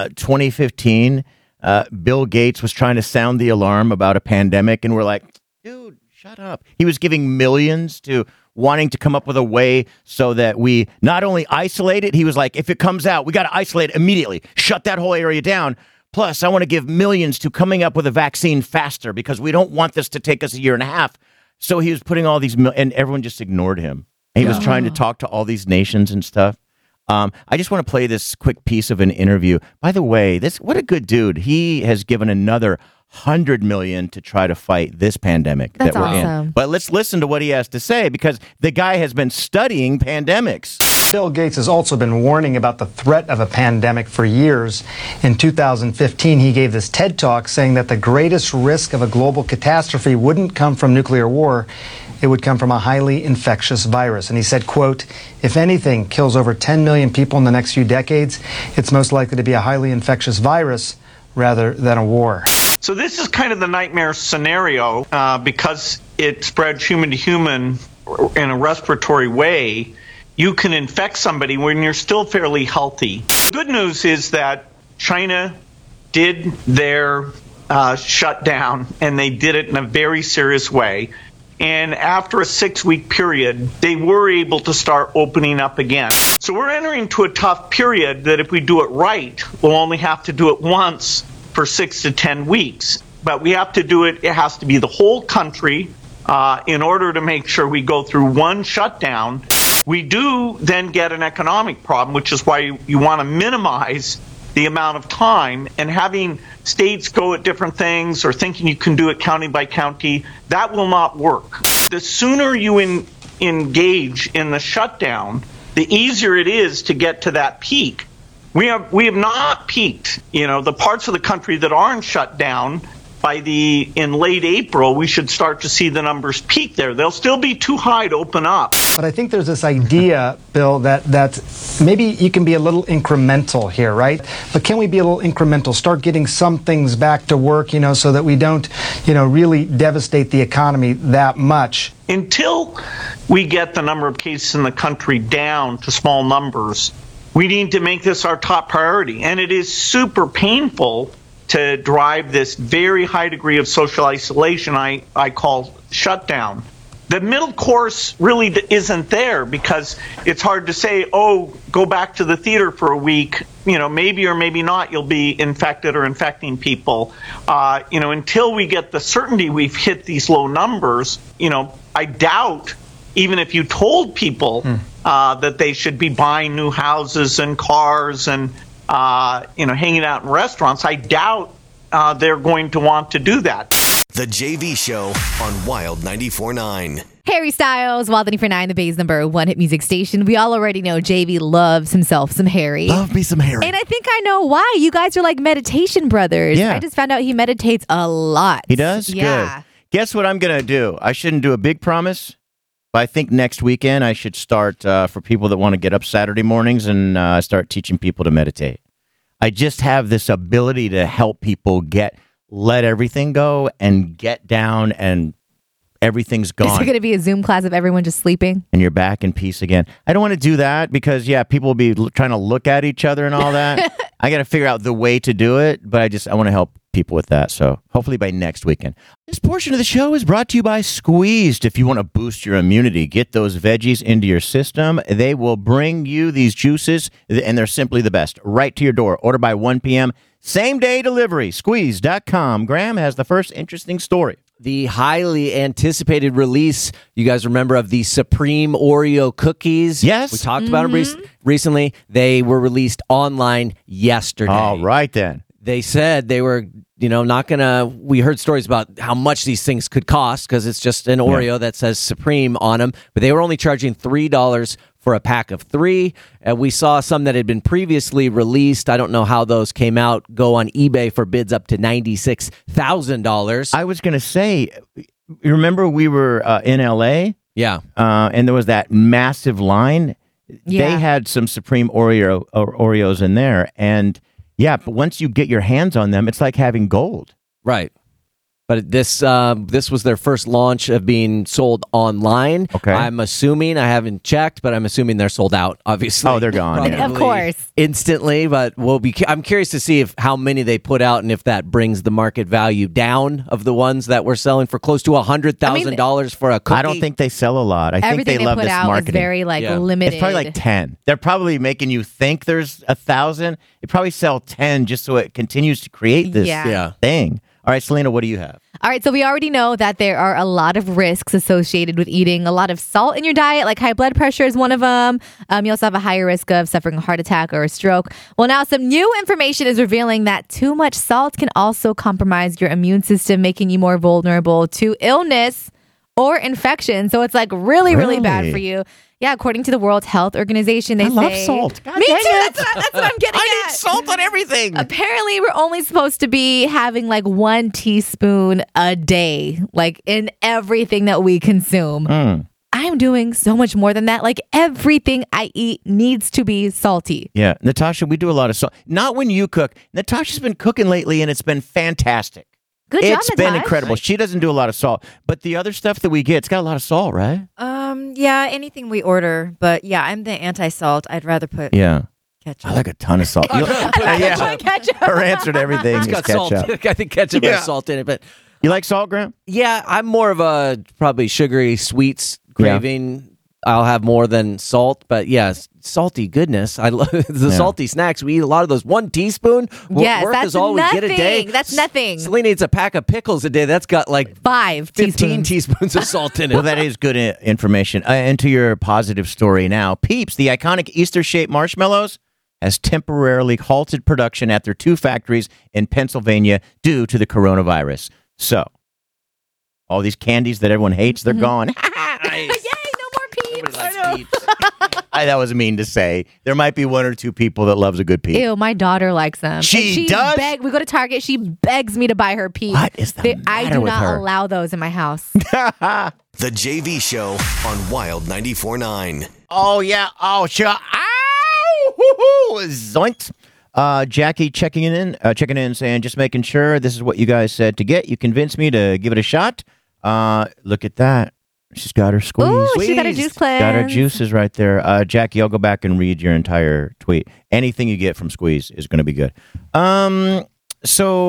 2015, Bill Gates was trying to sound the alarm about a pandemic, and we're like, dude, shut up. He was giving millions to wanting to come up with a way so that we not only isolate it, he was like, if it comes out, we got to isolate it immediately. Shut that whole area down. Plus, I want to give millions to coming up with a vaccine faster because we don't want this to take us a year and a half. So he was putting all these, and everyone just ignored him. He was trying to talk to all these nations and stuff. I just want to play this quick piece of an interview. By the way, what a good dude. He has given another $100 million to try to fight this pandemic That's that we're awesome. in. But let's listen to what he has to say because the guy has been studying pandemics. Bill Gates has also been warning about the threat of a pandemic for years. In 2015, he gave this TED Talk saying that the greatest risk of a global catastrophe wouldn't come from nuclear war. It would come from a highly infectious virus. And he said, quote, if anything kills over 10 million people in the next few decades, it's most likely to be a highly infectious virus rather than a war. So this is kind of the nightmare scenario because it spreads human to human in a respiratory way. You can infect somebody when you're still fairly healthy. The good news is that China did their shutdown, and they did it in a very serious way. And after a 6-week period, they were able to start opening up again. So we're entering into a tough period that if we do it right, we'll only have to do it once for 6 to 10 weeks. But we have to do it, it has to be the whole country in order to make sure we go through one shutdown. We do then get an economic problem, which is why you want to minimize the amount of time, and having states go at different things or thinking you can do it county by county, that will not work. The sooner you engage in the shutdown, the easier it is to get to that peak. We have not peaked. The parts of the country that aren't shut down, in late April, we should start to see the numbers peak there. They'll still be too high to open up. But I think there's this idea, Bill, that maybe you can be a little incremental here, right? But can we be a little incremental, start getting some things back to work, so that we don't, really devastate the economy that much? Until we get the number of cases in the country down to small numbers, we need to make this our top priority. And it is super painful to drive this very high degree of social isolation I call shutdown. the middle course really isn't there, because it's hard to say, oh, go back to the theater for a week. Maybe or maybe not you'll be infected or infecting people. Until we get the certainty we've hit these low numbers, I doubt, even if you told people that they should be buying new houses and cars and hanging out in restaurants, I doubt they're going to want to do that. The JV Show on Wild 94.9. Harry Styles, Wild 94.9, the Bay's number one hit music station. We all already know JV loves himself some Harry. Love me some Harry. And I think I know why. You guys are like meditation brothers. Yeah. I just found out he meditates a lot. He does? Yeah. Good. Guess what I'm going to do? I shouldn't do a big promise, but I think next weekend I should start, for people that want to get up Saturday mornings, and start teaching people to meditate. I just have this ability to help people let everything go and get down, and everything's gone. Is it going to be a Zoom class of everyone just sleeping? And you're back in peace again. I don't want to do that because, people will be trying to look at each other and all that. I got to figure out the way to do it, but I want to help people with that. So hopefully by next weekend. This portion of the show is brought to you by Squeezed. If you want to boost your immunity, get those veggies into your system. They will bring you these juices, and they're simply the best, right to your door. Order by 1 p.m. Same day delivery. Squeeze.com. Graham has the first interesting story. The highly anticipated release, you guys remember, of the Supreme Oreo cookies? Yes. We talked about them recently. They were released online yesterday. All right, then. They said they were, not going to... We heard stories about how much these things could cost because it's just an Oreo that says Supreme on them. But they were only charging $3 for a pack of 3. We saw some that had been previously released. I don't know how those came out. Go on eBay for bids up to $96,000. I was going to say, you remember we were in L.A.? Yeah. And there was that massive line. Yeah. They had some Supreme Oreos in there. And, but once you get your hands on them, it's like having gold. Right. But this was their first launch of being sold online. Okay. I'm assuming, I haven't checked, but I'm assuming they're sold out, obviously. Oh, they're gone. Of course. Instantly, but I'm curious to see how many they put out and if that brings the market value down of the ones that were selling for close to $100,000 for a cookie. I don't think they sell a lot. I think Everything they love put this out marketing. is very limited. It's probably like 10. They're probably making you think there's 1,000. They probably sell 10 just so it continues to create this thing. All right, Selena, what do you have? All right, so we already know that there are a lot of risks associated with eating a lot of salt in your diet, like high blood pressure is one of them. You also have a higher risk of suffering a heart attack or a stroke. Well, now some new information is revealing that too much salt can also compromise your immune system, making you more vulnerable to illness or infection. So it's like really bad for you. Yeah, according to the World Health Organization, they say... I love salt. God Me dang too. it. That's what I'm getting at. I need salt on everything. Apparently, we're only supposed to be having 1 teaspoon a day, in everything that we consume. I'm doing so much more than that. Everything I eat needs to be salty. Yeah, Natasha, we do a lot of salt. Not when you cook. Natasha's been cooking lately, and it's been fantastic. Good job, It's been Natasha. incredible. She doesn't do a lot of salt, but the other stuff that we get, it's got a lot of salt, right? Yeah, anything we order, but I'm the anti-salt. I'd rather put ketchup. I like a ton of salt. Ketchup. Her answer to everything is got ketchup. salt. I think ketchup has salt in it, but You like salt, Graham? yeah, I'm more of a probably sugary sweets craving. I'll have more than salt, but salty goodness. I love the salty snacks. We eat a lot of those. 1 teaspoon. Yes, worth that's is all we get a day. nothing. That's nothing. Selena eats a pack of pickles a day. That's got 5 15 teaspoons. teaspoons of salt in it. Well, that is good information. And to your positive story now. Peeps, the iconic Easter-shaped marshmallows, has temporarily halted production at their 2 factories in Pennsylvania due to the coronavirus. So, all these candies that everyone hates, they're gone. Yay, no more Peeps. That was mean to say. There might be 1 or 2 people that loves a good Peep. Ew, my daughter likes them. She And does? We go to Target. She begs me to buy her Peeps. What is the I matter do with not her? allow those in my house. The JV Show on Wild 94.9. Oh, yeah. Oh, sure. Ow! Hoo-hoo! Zoinks. Jackie checking in, saying, just making sure this is what you guys said to get. You convinced me to give it a shot. Look at that. She's got her squeeze. Ooh, she got her juice cleanse. Got her juices right there. Jackie, I'll go back and read your entire tweet. Anything you get from Squeeze is going to be good. So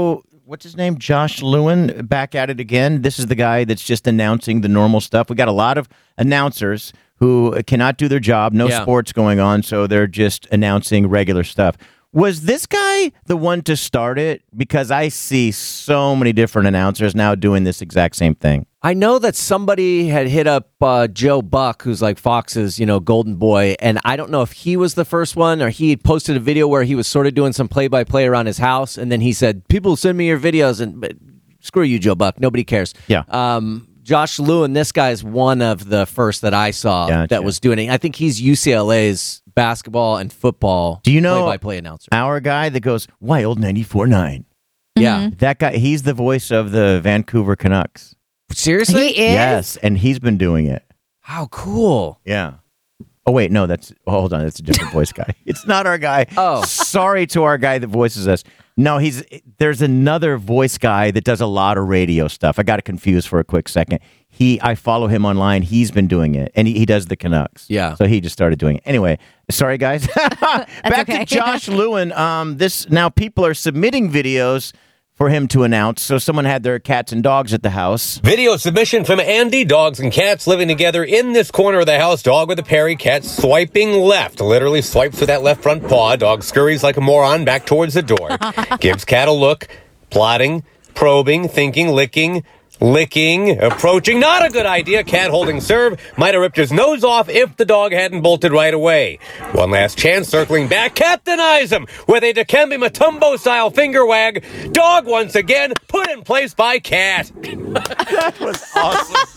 what's his name? Josh Lewin back at it again. This is the guy that's just announcing the normal stuff. We got a lot of announcers who cannot do their job, no sports going on, so they're just announcing regular stuff. Was this guy the one to start it? Because I see so many different announcers now doing this exact same thing. I know that somebody had hit up Joe Buck, who's like Fox's, golden boy, and I don't know if he was the first one or he had posted a video where he was sort of doing some play-by-play around his house, and then he said, people send me your videos, and screw you, Joe Buck, nobody cares. Yeah. Josh Lewin, this guy's one of the first that I saw that was doing it. I think he's UCLA's basketball and football play-by-play announcer. Our guy that goes, Wild 94.9. Yeah. That guy, he's the voice of the Vancouver Canucks. Seriously? He is? Yes, and he's been doing it. How cool. Yeah. Oh, wait, no, hold on, that's a different voice guy. It's not our guy. Oh. Sorry to our guy that voices us. No, there's another voice guy that does a lot of radio stuff. I got it confused for a quick second. I follow him online. He's been doing it, and he does the Canucks. Yeah. So he just started doing it. Anyway, sorry, guys. Back to Josh Lewin. Now people are submitting videos for him to announce. So someone had their cats and dogs at the house. Video submission from Andy. Dogs and cats living together in this corner of the house. Dog with a Perry, cat swiping left. Literally swipes with that left front paw. Dog scurries like a moron back towards the door. Gives cat a look. Plotting, probing, thinking, licking, approaching. Not a good idea. Cat holding serve. Might have ripped his nose off if the dog hadn't bolted right away. One last chance, circling back. Cat denies him with a Dikembe Mutombo style finger wag. Dog once again put in place by Cat. That was awesome.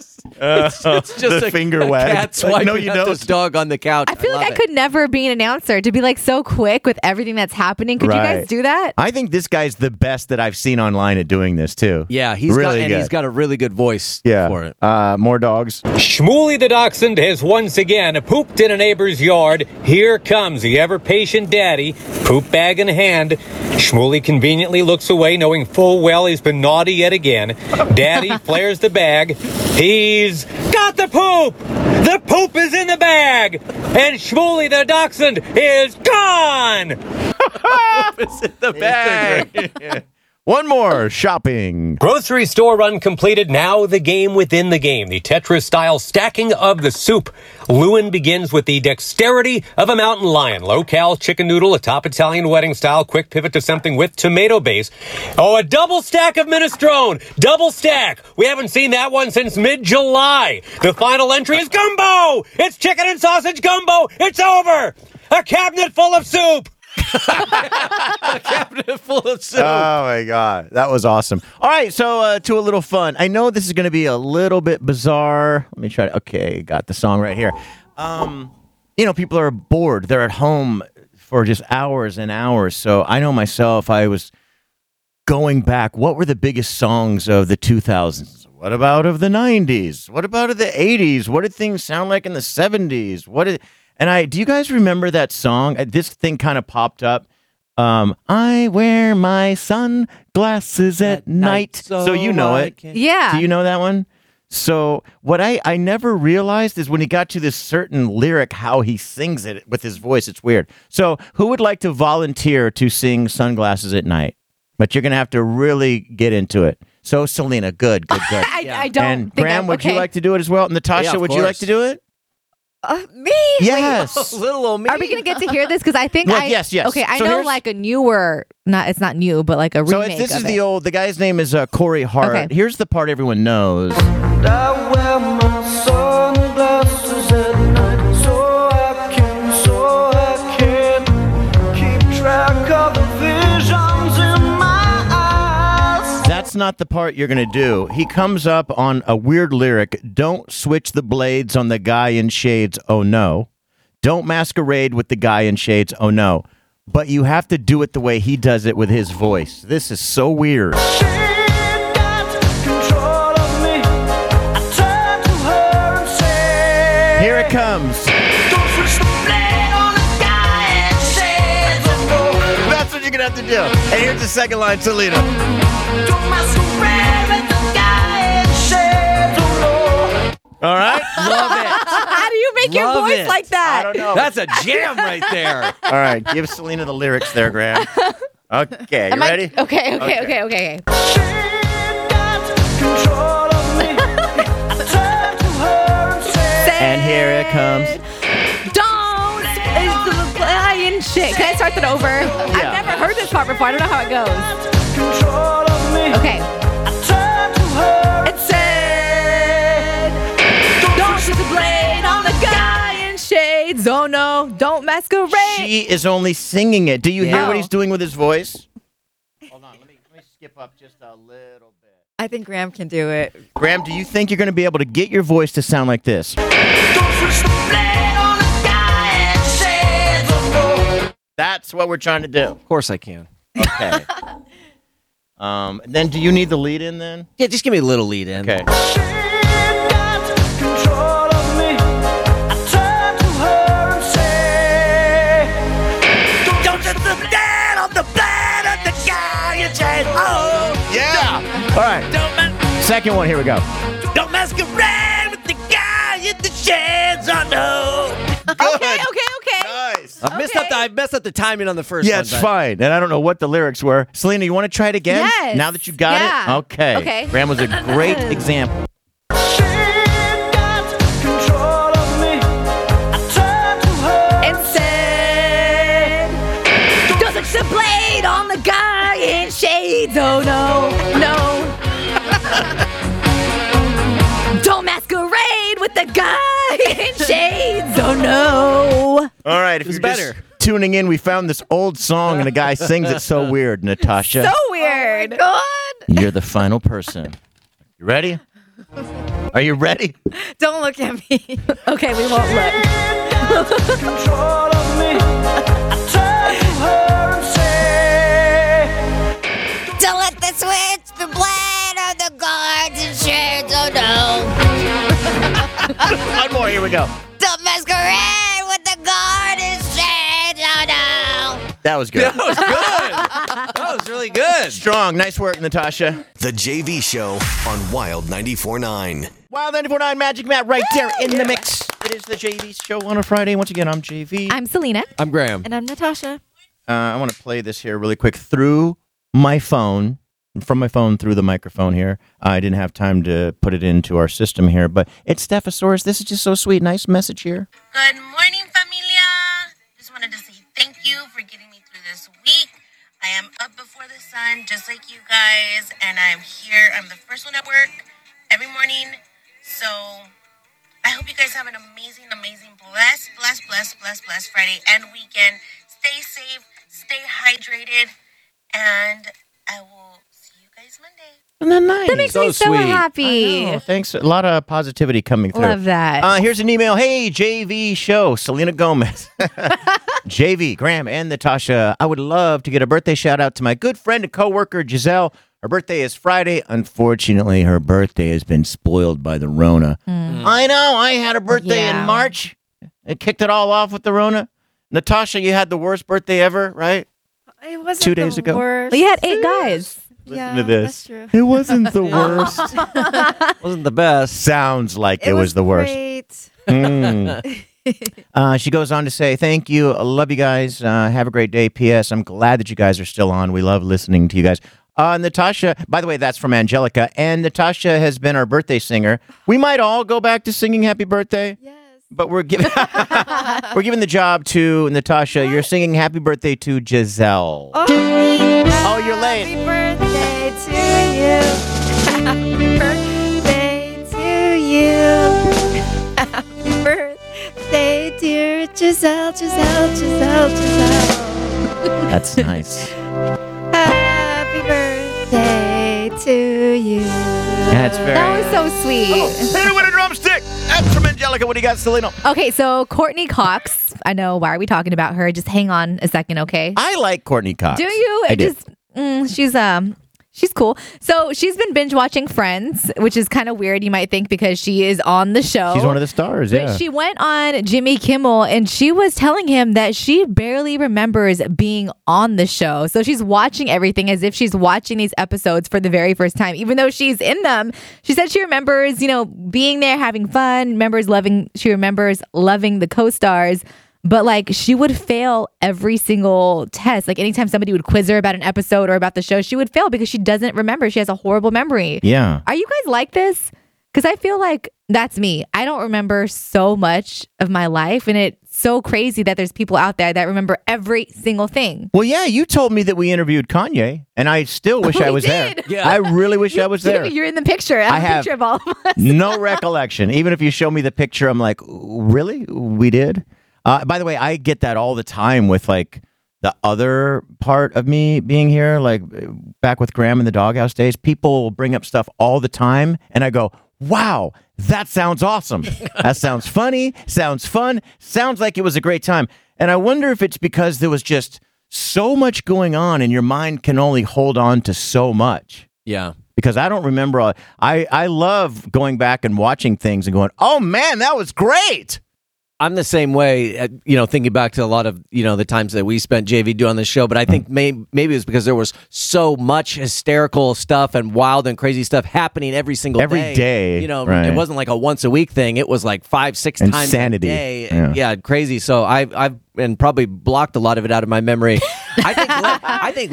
It's just the a finger wag. Cat swiping No, you at don't. this dog on the couch. I feel love like I it. could never be an announcer to be like so quick with everything that's happening. Could you guys Right. do that? I think this guy's the best that I've seen online at doing this, too. Yeah, he's really good. he's got a really good voice for it. More dogs. Shmuley the Dachshund has once again pooped in a neighbor's yard. Here comes the ever-patient daddy, poop bag in hand. Shmuley conveniently looks away, knowing full well he's been naughty yet again. Daddy flares the bag. He's got the poop! The poop is in the bag! And Shmuley the Dachshund is gone! It's in the bag. One more. Shopping. Grocery store run completed. Now the game within the game. The Tetris-style stacking of the soup. Lewin begins with the dexterity of a mountain lion. Low-cal chicken noodle, a top Italian wedding style. Quick pivot to something with tomato base. Oh, a double stack of minestrone. Double stack. We haven't seen that one since mid-July. The final entry is gumbo. It's chicken and sausage gumbo. It's over. A cabinet full of soup. A cabinet full of soup. Oh, my God. That was awesome. All right, so to a little fun. I know this is going to be a little bit bizarre. Let me try to... Okay, got the song right here. People are bored. They're at home for just hours and hours. So I know myself, I was going back. What were the biggest songs of the 2000s? What about of the 90s? What about of the 80s? What did things sound like in the 70s? Do you guys remember that song? This thing kind of popped up. I wear my sunglasses at night. So you know it. Yeah. Do you know that one? So what I never realized is when he got to this certain lyric, how he sings it with his voice. It's weird. So who would like to volunteer to sing Sunglasses at Night? But you're going to have to really get into it. So Selena, good. I don't And think Graham, would you okay. like to do it as well? Natasha, Yeah, of would you like course. to do it? Me? Yes. Little old me. Are we going to get to hear this? Because I think Well, yes. Okay, I So know here's- like a newer, it's not new, but like a So remake this is of it. the guy's name is Corey Hart. Okay. Here's the part everyone knows. I wear my sunglasses at night so I can keep track of the visions in my eyes. That's not the part you're going to do. He comes up on a weird lyric. Don't switch the blades on the guy in shades. Oh, no. Don't masquerade with the guy in shades. Oh, no. But you have to do it the way he does it with his voice. This is so weird. She got control of me. I turn to her and say, Here it comes. don't switch the blade on the guy in shades of gold. That's what you're going to have to do. And here's the second line, Selena. Don't masquerade with the guy in shades of gold. All right? Love it. How do you make your Love voice it. like that? I don't know. That's a jam right there. All right. Give Selena the lyrics there, Graham. Okay, you Am I- ready? Okay. She got control of me. I turn to her and say, And here it comes. Don't is the lion shit. Can I start that over? I've never heard this part before. I don't know how it goes. control of me. Okay. I turn to her It said, don't shoot the blade on the guy in shades. Oh no, don't masquerade. She is only singing it. Do you hear Yeah. what he's doing with his voice? Hold on, let me skip up just a little bit. I think Graham can do it. Graham, do you think you're going to be able to get your voice to sound like this? That's what we're trying to do. Of course I can. Okay. Then do you need the lead in then? Yeah, just give me a little lead in. Okay. control of me. I turn to her and say, don't just look down on the blood of the guy you chase. Oh, Yeah. All right. Second one, here we go. don't masquerade with the guy in the shades. Oh no. Okay. Nice. I've messed up the timing on the first Yeah, one. it's but- fine. And I don't know what the lyrics were. Selena, you want to try it again? Yes. Now that you got Yeah. it? Okay. Okay. Graham was a great example. She got control of me. I turn to her And said, don't touch the blade on the guy in shades. Oh no, no. Don't masquerade with the guy in shades. Oh no. All right. If Who's you're better? just tuning in, we found this old song and a guy sings it so weird, Natasha. So weird. God. You're the final person. You ready? Are you ready? Don't look at me. Okay, we won't look. control of me. I turn to her and say, Don't let the switch, the blade, or the guards and shades. Oh no. One more. Here we go. Don't masquerade with the guard and shades. Oh no. That was good. That was good. That was really good. Strong. Nice work, Natasha. The JV Show on Wild 94.9. Wild 94.9 Magic Matt right there in the mix. It is the JV Show on a Friday. Once again, I'm JV. I'm Selena. I'm Graham. And I'm Natasha. I want to play this here really quick through my phone, from my phone through the microphone here. I didn't have time to put it into our system here, but it's Stephosaurus. This is just so sweet. Nice message here. Good morning, familia. Just wanted to say thank you for getting me through this week. I am up before the sun, just like you guys, and I'm here. I'm the first one at work every morning. So I hope you guys have an amazing, blessed Friday and weekend. Stay safe, stay hydrated, and I will see you guys Monday. Isn't that nice? That makes me so sweet. happy. Oh, thanks. A lot of positivity coming through. Love that. Here's an email. Hey, JV Show, Selena Gomez. JV, Graham, and Natasha. I would love to get a birthday shout out to my good friend and coworker, Giselle. Her birthday is Friday. Unfortunately, her birthday has been spoiled by the Rona. I know. I had a birthday in Yeah. March. It kicked it all off with the Rona. Natasha, you had the worst birthday ever, right? It wasn't 2 days the ago. worst. We had 8 guys. Yeah, to this. that's true. It wasn't the worst. Wasn't the best. Sounds like it was the worst. Great. She goes on to say, thank you. I love you guys. Have a great day. P.S. I'm glad that you guys are still on. We love listening to you guys. Natasha, by the way, that's from Angelica. And Natasha has been our birthday singer. We might all go back to singing Happy Birthday. Yes. But we're giving the job to Natasha. You're singing Happy Birthday to Giselle. Oh, you're late. Happy birthday to you. Happy birthday to you. Happy birthday, dear Giselle, Giselle. That's nice. Happy birthday to you. That's very That was so sweet. Hit it with a drumstick. That's from Angelica. What do you got, Selena? Okay, so Courtney Cox. I know. Why are we talking about her? Just hang on a second, okay? I like Courtney Cox. Do you? I do. She's cool. So she's been binge watching Friends, which is kind of weird, you might think, because she is on the show. She's one of the stars, But yeah. she went on Jimmy Kimmel and she was telling him that she barely remembers being on the show. So she's watching everything as if she's watching these episodes for the very first time, even though she's in them. She said she remembers, being there, having fun, she remembers loving the co-stars. but like she would fail every single test. Like anytime somebody would quiz her about an episode or about the show, she would fail because she doesn't remember. She has a horrible memory. Yeah. Are you guys like this? Because I feel like that's me. I don't remember so much of my life, and it's so crazy that there's people out there that remember every single thing. Well, yeah, you told me that we interviewed Kanye, and I still wish I was there. Yeah. I really wish I was there. You're in the picture. I have a picture of all of us. No recollection. Even if you show me the picture, I'm like, really? We did? By the way, I get that all the time with like the other part of me being here, like back with Graham in the doghouse days. People will bring up stuff all the time, and I go, wow, that sounds awesome. That sounds funny, sounds fun, sounds like it was a great time. And I wonder if it's because there was just so much going on and your mind can only hold on to so much. Yeah. Because I don't remember. I love going back and watching things and going, oh, man, that was great. I'm the same way, thinking back to a lot of, the times that we spent JV doing this show, but I think maybe it's because there was so much hysterical stuff and wild and crazy stuff happening every day. Right. It wasn't like a once a week thing. It was like 5-6 times Insanity. a day. Yeah, crazy. So I've and probably blocked a lot of it out of my memory. I think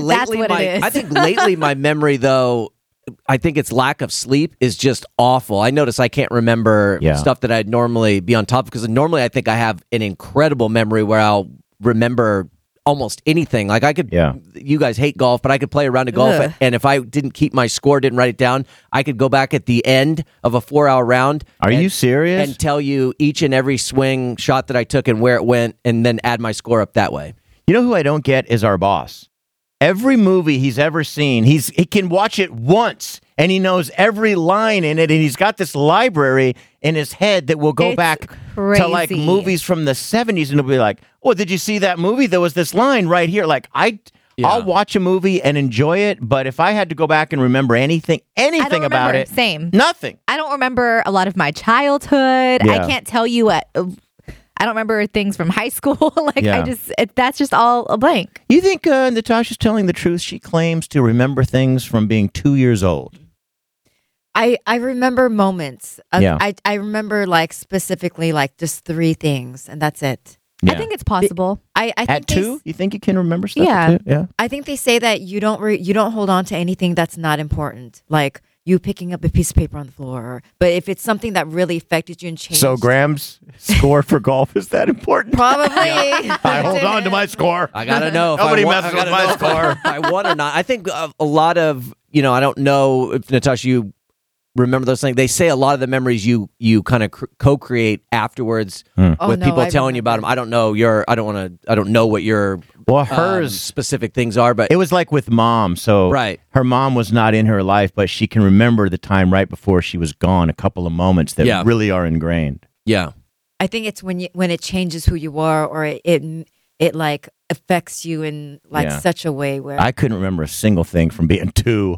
lately my memory though, I think its lack of sleep is just awful. I notice I can't remember stuff that I'd normally be on top of, because normally I think I have an incredible memory where I'll remember almost anything. Like I could, you guys hate golf, but I could play a round of golf, and if I didn't keep my score, didn't write it down, I could go back at the end of a 4-hour round. Are you serious? And tell you each and every swing shot that I took and where it went, and then add my score up that way. You know who I don't get is our boss. Every movie he's ever seen, he can watch it once, and he knows every line in it, and he's got this library in his head that will go back to like movies from the 70s, and he'll be like, oh, did you see that movie? There was this line right here. Like, I'll watch a movie and enjoy it, but if I had to go back and remember anything about it, nothing. I don't remember a lot of my childhood. I can't tell you what... I don't remember things from high school. That's just all a blank. You think Natasha's telling the truth? She claims to remember things from being 2 years old. I remember moments. I remember like specifically like just 3 things, and that's it. Yeah. I think it's possible. I think at 2, you think you can remember stuff? Yeah. At 2? Yeah. I think they say that you don't hold on to anything that's not important. Like you picking up a piece of paper on the floor. But if it's something that really affected you and changed. So Graham's score for golf is that important? Probably. I hold on to my score. I gotta know. Nobody messes with my score. I won or not. I think a lot of, I don't know if Natasha, you remember those things. They say a lot of the memories you kind of co-create afterwards with people telling you about them. I don't know I don't know what your hers specific things are, but it was like with mom. So her mom was not in her life, but she can remember the time right before she was gone, a couple of moments that really are ingrained. Yeah. I think it's when it changes who you are, or it like affects you in like such a way where I couldn't remember a single thing from being 2.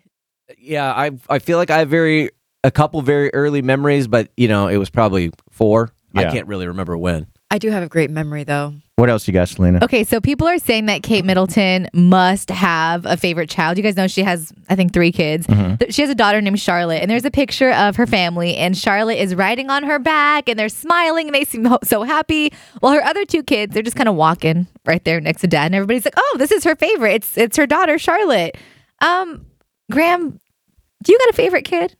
Yeah, I feel like I have a couple very early memories, but it was probably 4. I can't really remember when. I do have a great memory though. What else you got, Selena? Okay, so people are saying that Kate Middleton must have a favorite child. You guys know she has, I think, 3 kids. Mm-hmm. She has a daughter named Charlotte, and there's a picture of her family, and Charlotte is riding on her back, and they're smiling, and they seem so happy. While her other 2 kids, they're just kind of walking right there next to Dad, and everybody's like, "Oh, this is her favorite. It's her daughter, Charlotte." Graham, do you got a favorite kid?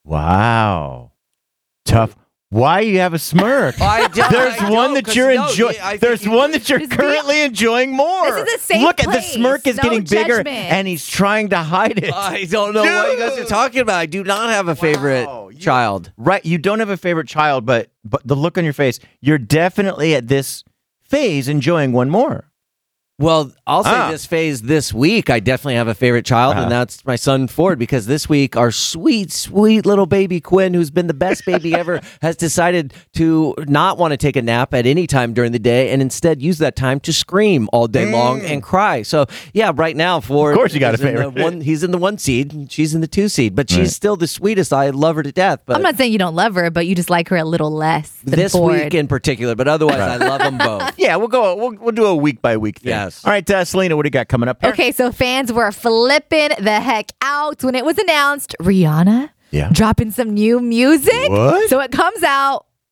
Wow, tough. Why you have a smirk? There's one that you're enjoying. There's one that you're currently enjoying more. This is a safe Look place. At the smirk is getting bigger, judgment. And he's trying to hide it. I don't know what you guys are talking about. I do not have a favorite child. Right, you don't have a favorite child, but the look on your face, you're definitely at this phase enjoying one more. Well, I'll say this phase this week, I definitely have a favorite child, and that's my son Ford, because this week our sweet, sweet little baby Quinn, who's been the best baby ever, has decided to not want to take a nap at any time during the day and instead use that time to scream all day long and cry. So, yeah, right now Ford, of course you got a favorite. He's in the 1 seed, and she's in the 2 seed, but she's still the sweetest. I love her to death. But I'm not saying you don't love her, but you just like her a little less than this Ford. week in particular, but otherwise I love them both. Yeah, we'll do a week by week thing. Yes. All right, Selena, what do you got coming up here? Okay, so fans were flipping the heck out when it was announced Rihanna dropping some new music. What? So it comes out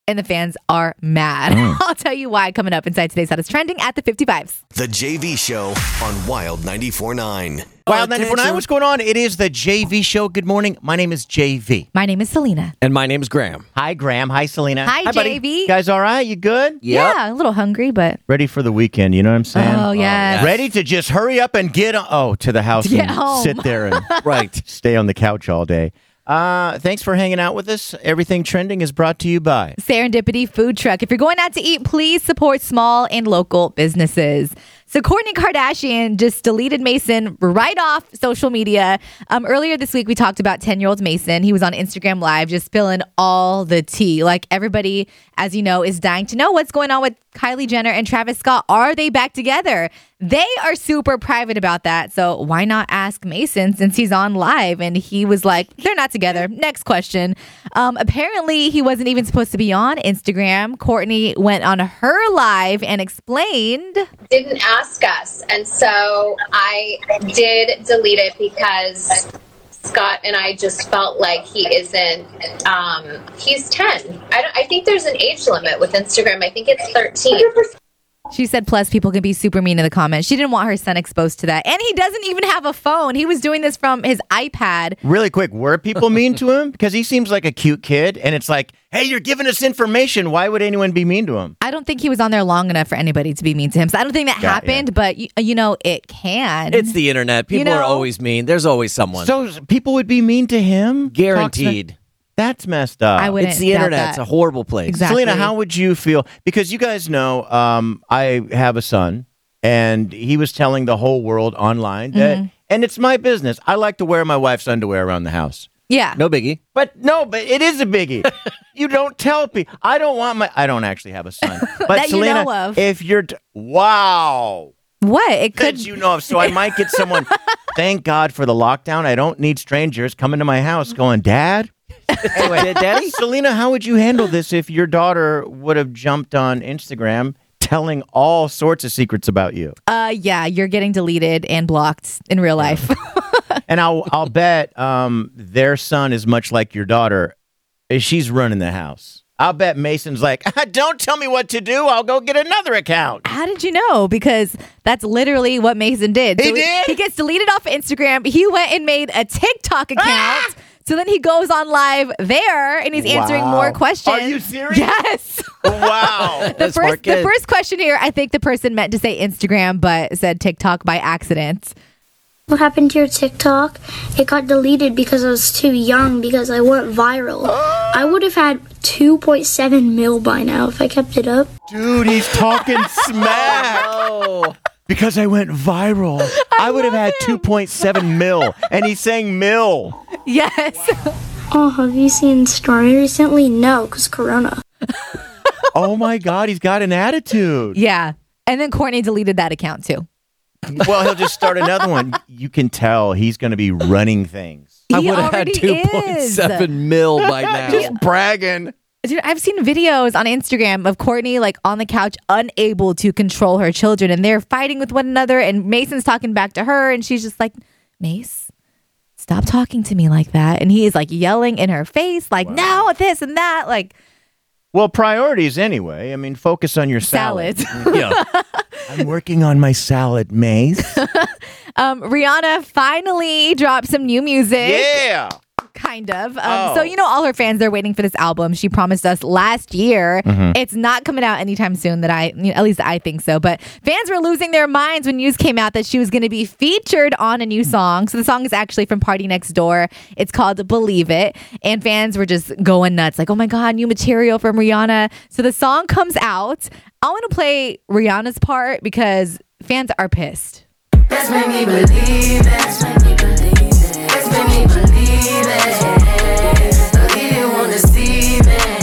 and the fans are mad. I'll tell you why coming up inside today's Hottest Trending at the 55s. The JV Show on Wild 94.9. Wild 94.9, what's going on? It is the JV Show. Good morning. My name is JV. My name is Selena. And my name's Graham. Hi, Graham. Hi, Selena. Hi, buddy. JV. You guys all right? You good? Yeah, a little hungry, but Ready for the weekend, you know what I'm saying? oh, yes. Ready to just hurry up and get to the house Get and home. sit there and stay on the couch all day. Thanks for hanging out with us. Everything Trending is brought to you by Serendipity Food Truck. If you're going out to eat, please support small and local businesses. So Kourtney Kardashian just deleted Mason right off social media. Earlier this week, we talked about 10-year-old Mason. He was on Instagram Live just spilling all the tea. Like everybody, as you know, is dying to know what's going on with Kylie Jenner and Travis Scott. Are they back together? They are super private about that. So why not ask Mason since he's on live? And he was like, they're not together. Next question. Apparently, he wasn't even supposed to be on Instagram. Kourtney went on her live and explained. Didn't ask us, and so I did delete it because Scott and I just felt like he isn't. He's 10. I think there's an age limit with Instagram. I think it's 13. She said, plus people can be super mean in the comments. She didn't want her son exposed to that. And he doesn't even have a phone. He was doing this from his iPad. Really quick, were people mean to him? Because he seems like a cute kid, and it's like, hey, you're giving us information. Why would anyone be mean to him? I don't think he was on there long enough for anybody to be mean to him. So I don't think that happened, but you know, it can. It's the internet. People are always mean. There's always someone. So people would be mean to him? Guaranteed. That's messed up. I wouldn't It's the doubt internet. that. It's a horrible place. Exactly. Selena, how would you feel? Because you guys know I have a son, and he was telling the whole world online that, and it's my business. I like to wear my wife's underwear around the house. Yeah. No biggie. But it is a biggie. You don't tell people. I don't actually have a son. But That you Selena, know of. if you're, wow. What? It That could. you know of. So I might get someone, thank God for the lockdown. I don't need strangers coming to my house going, Dad? Anyway, Daddy? Selena, how would you handle this if your daughter would have jumped on Instagram telling all sorts of secrets about you? Yeah, you're getting deleted and blocked in real life. And I'll bet their son is much like your daughter. She's running the house. I'll bet Mason's like, don't tell me what to do. I'll go get another account. How did you know? Because that's literally what Mason did. He did? He gets deleted off Instagram. He went and made a TikTok account. So then he goes on live there and he's answering more questions. Are you serious? Yes. Wow. The first question here, I think the person meant to say Instagram, but said TikTok by accident. What happened to your TikTok? It got deleted because I was too young because I went viral. I would have had 2.7 mil by now if I kept it up. Dude, he's talking smack. Oh. Because I went viral. I would have had 2.7 mil. And he's saying mil. Yes. Oh, have you seen Stormy recently? No, because Corona. Oh my God, he's got an attitude. Yeah. And then Kourtney deleted that account too. Well, he'll just start another one. You can tell he's going to be running things. I He would have had already 2.7 mil by now. Just bragging. Dude, I've seen videos on Instagram of Kourtney like on the couch, unable to control her children, and they're fighting with one another. And Mason's talking back to her, and she's just like, "Mace, stop talking to me like that." And he is like yelling in her face, like, "No, this and that." Like, well, priorities anyway. I mean, focus on your salad. Yeah. I'm working on my salad, Mace. Rihanna finally dropped some new music. Yeah. Kind of. So, you know, all her fans, they're waiting for this album. She promised us last year. It's not coming out anytime soon at least I think so. But fans were losing their minds when news came out that she was going to be featured on a new song. So the song is actually from Party Next Door. It's called Believe It. And fans were just going nuts. Like, oh my God, new material from Rihanna. So the song comes out. I want to play Rihanna's part because fans are pissed. Let's make me believe it. Let's make me believe it. Let's make me believe it. Believe you wanna see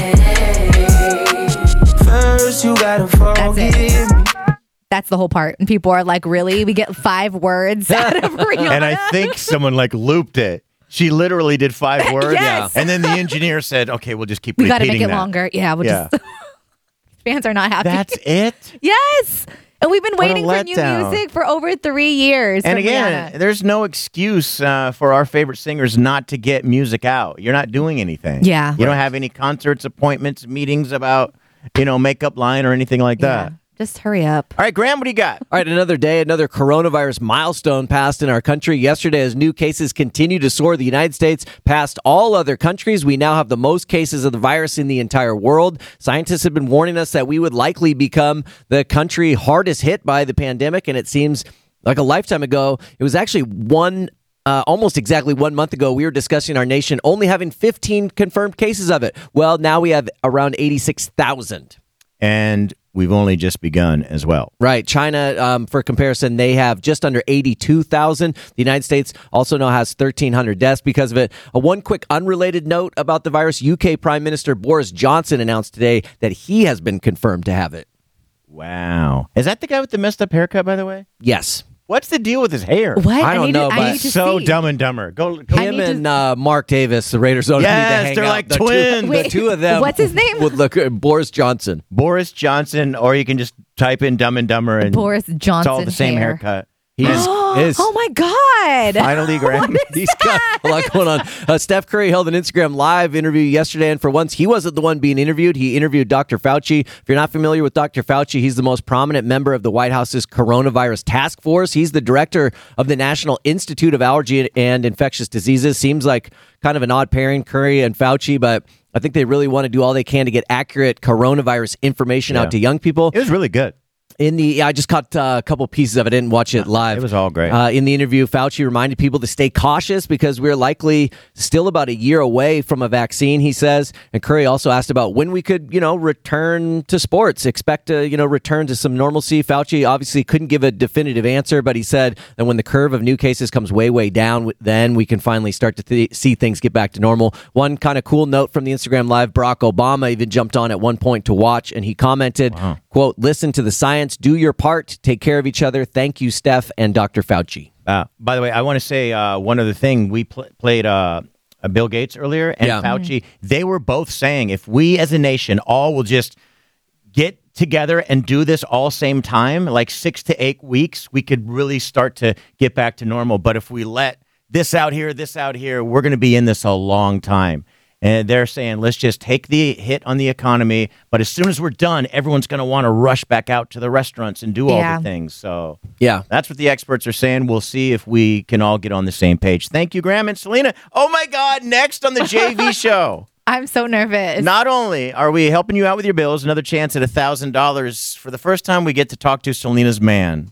me. First you gotta forgive me. That's the whole part. And people are like, really? We get 5 words out of Rihanna? And I think someone like looped it. She literally did 5 words. Yes. And then the engineer said, okay, we'll just keep We repeating got to make it that. longer. Yeah, we'll just... Fans are not happy. That's it? Yes. And we've been What a waiting for new letdown. music for over 3 years. And from again, Rihanna. there's no excuse for our favorite singers not to get music out. You're not doing anything. Yeah. You don't have any concerts, appointments, meetings about, makeup line or anything like that. Just hurry up. All right, Graham, what do you got? All right, another day, another coronavirus milestone passed in our country. Yesterday, as new cases continue to soar, the United States passed all other countries. We now have the most cases of the virus in the entire world. Scientists have been warning us that we would likely become the country hardest hit by the pandemic, and it seems like a lifetime ago. It was actually almost exactly 1 month ago, we were discussing our nation only having 15 confirmed cases of it. Well, now we have around 86,000. And we've only just begun as well. Right. China, for comparison, they have just under 82,000. The United States also now has 1,300 deaths because of it. One quick unrelated note about the virus. UK Prime Minister Boris Johnson announced today that he has been confirmed to have it. Wow. Is that the guy with the messed up haircut, by the way? Yes. What's the deal with his hair? What? I don't know, I but need to so see. Dumb and Dumber. Go. Him and Mark Davis, the Raiders owner, need to Yes, hang they're out. like The twins. The two of them. What's his name? Would look Boris Johnson. Boris Johnson, or you can just type in Dumb and Dumber and Boris Johnson. it's all the same hair. haircut. He's Oh my God. Finally, Graham. He's got a lot going on. Steph Curry held an Instagram Live interview yesterday, and for once, he wasn't the one being interviewed. He interviewed Dr. Fauci. If you're not familiar with Dr. Fauci, he's the most prominent member of the White House's coronavirus task force. He's the director of the National Institute of Allergy and Infectious Diseases. Seems like kind of an odd pairing, Curry and Fauci, but I think they really want to do all they can to get accurate coronavirus information out to young people. It was really good. I just caught a couple pieces of it. I didn't watch it live. It was all great. In the interview, Fauci reminded people to stay cautious because we're likely still about a year away from a vaccine, he says. And Curry also asked about when we could, return to sports, expect to, return to some normalcy. Fauci obviously couldn't give a definitive answer, but he said that when the curve of new cases comes way, way down, then we can finally start to see things get back to normal. One kind of cool note from the Instagram Live, Barack Obama even jumped on at one point to watch, and he commented, quote, "Listen to the science. Do your part. Take care of each other. Thank you, Steph and Dr. Fauci." By the way, I want to say one other thing. We played Bill Gates earlier and Fauci. They were both saying if we as a nation all will just get together and do this all same time, like 6 to 8 weeks, we could really start to get back to normal. But if we let this out here, we're going to be in this a long time. And they're saying, let's just take the hit on the economy. But as soon as we're done, everyone's going to want to rush back out to the restaurants and do all the things. So that's what the experts are saying. We'll see if we can all get on the same page. Thank you, Graham and Selena. Oh, my God. Next on the JV show. I'm so nervous. Not only are we helping you out with your bills, another chance at $1,000. For the first time, we get to talk to Selena's man,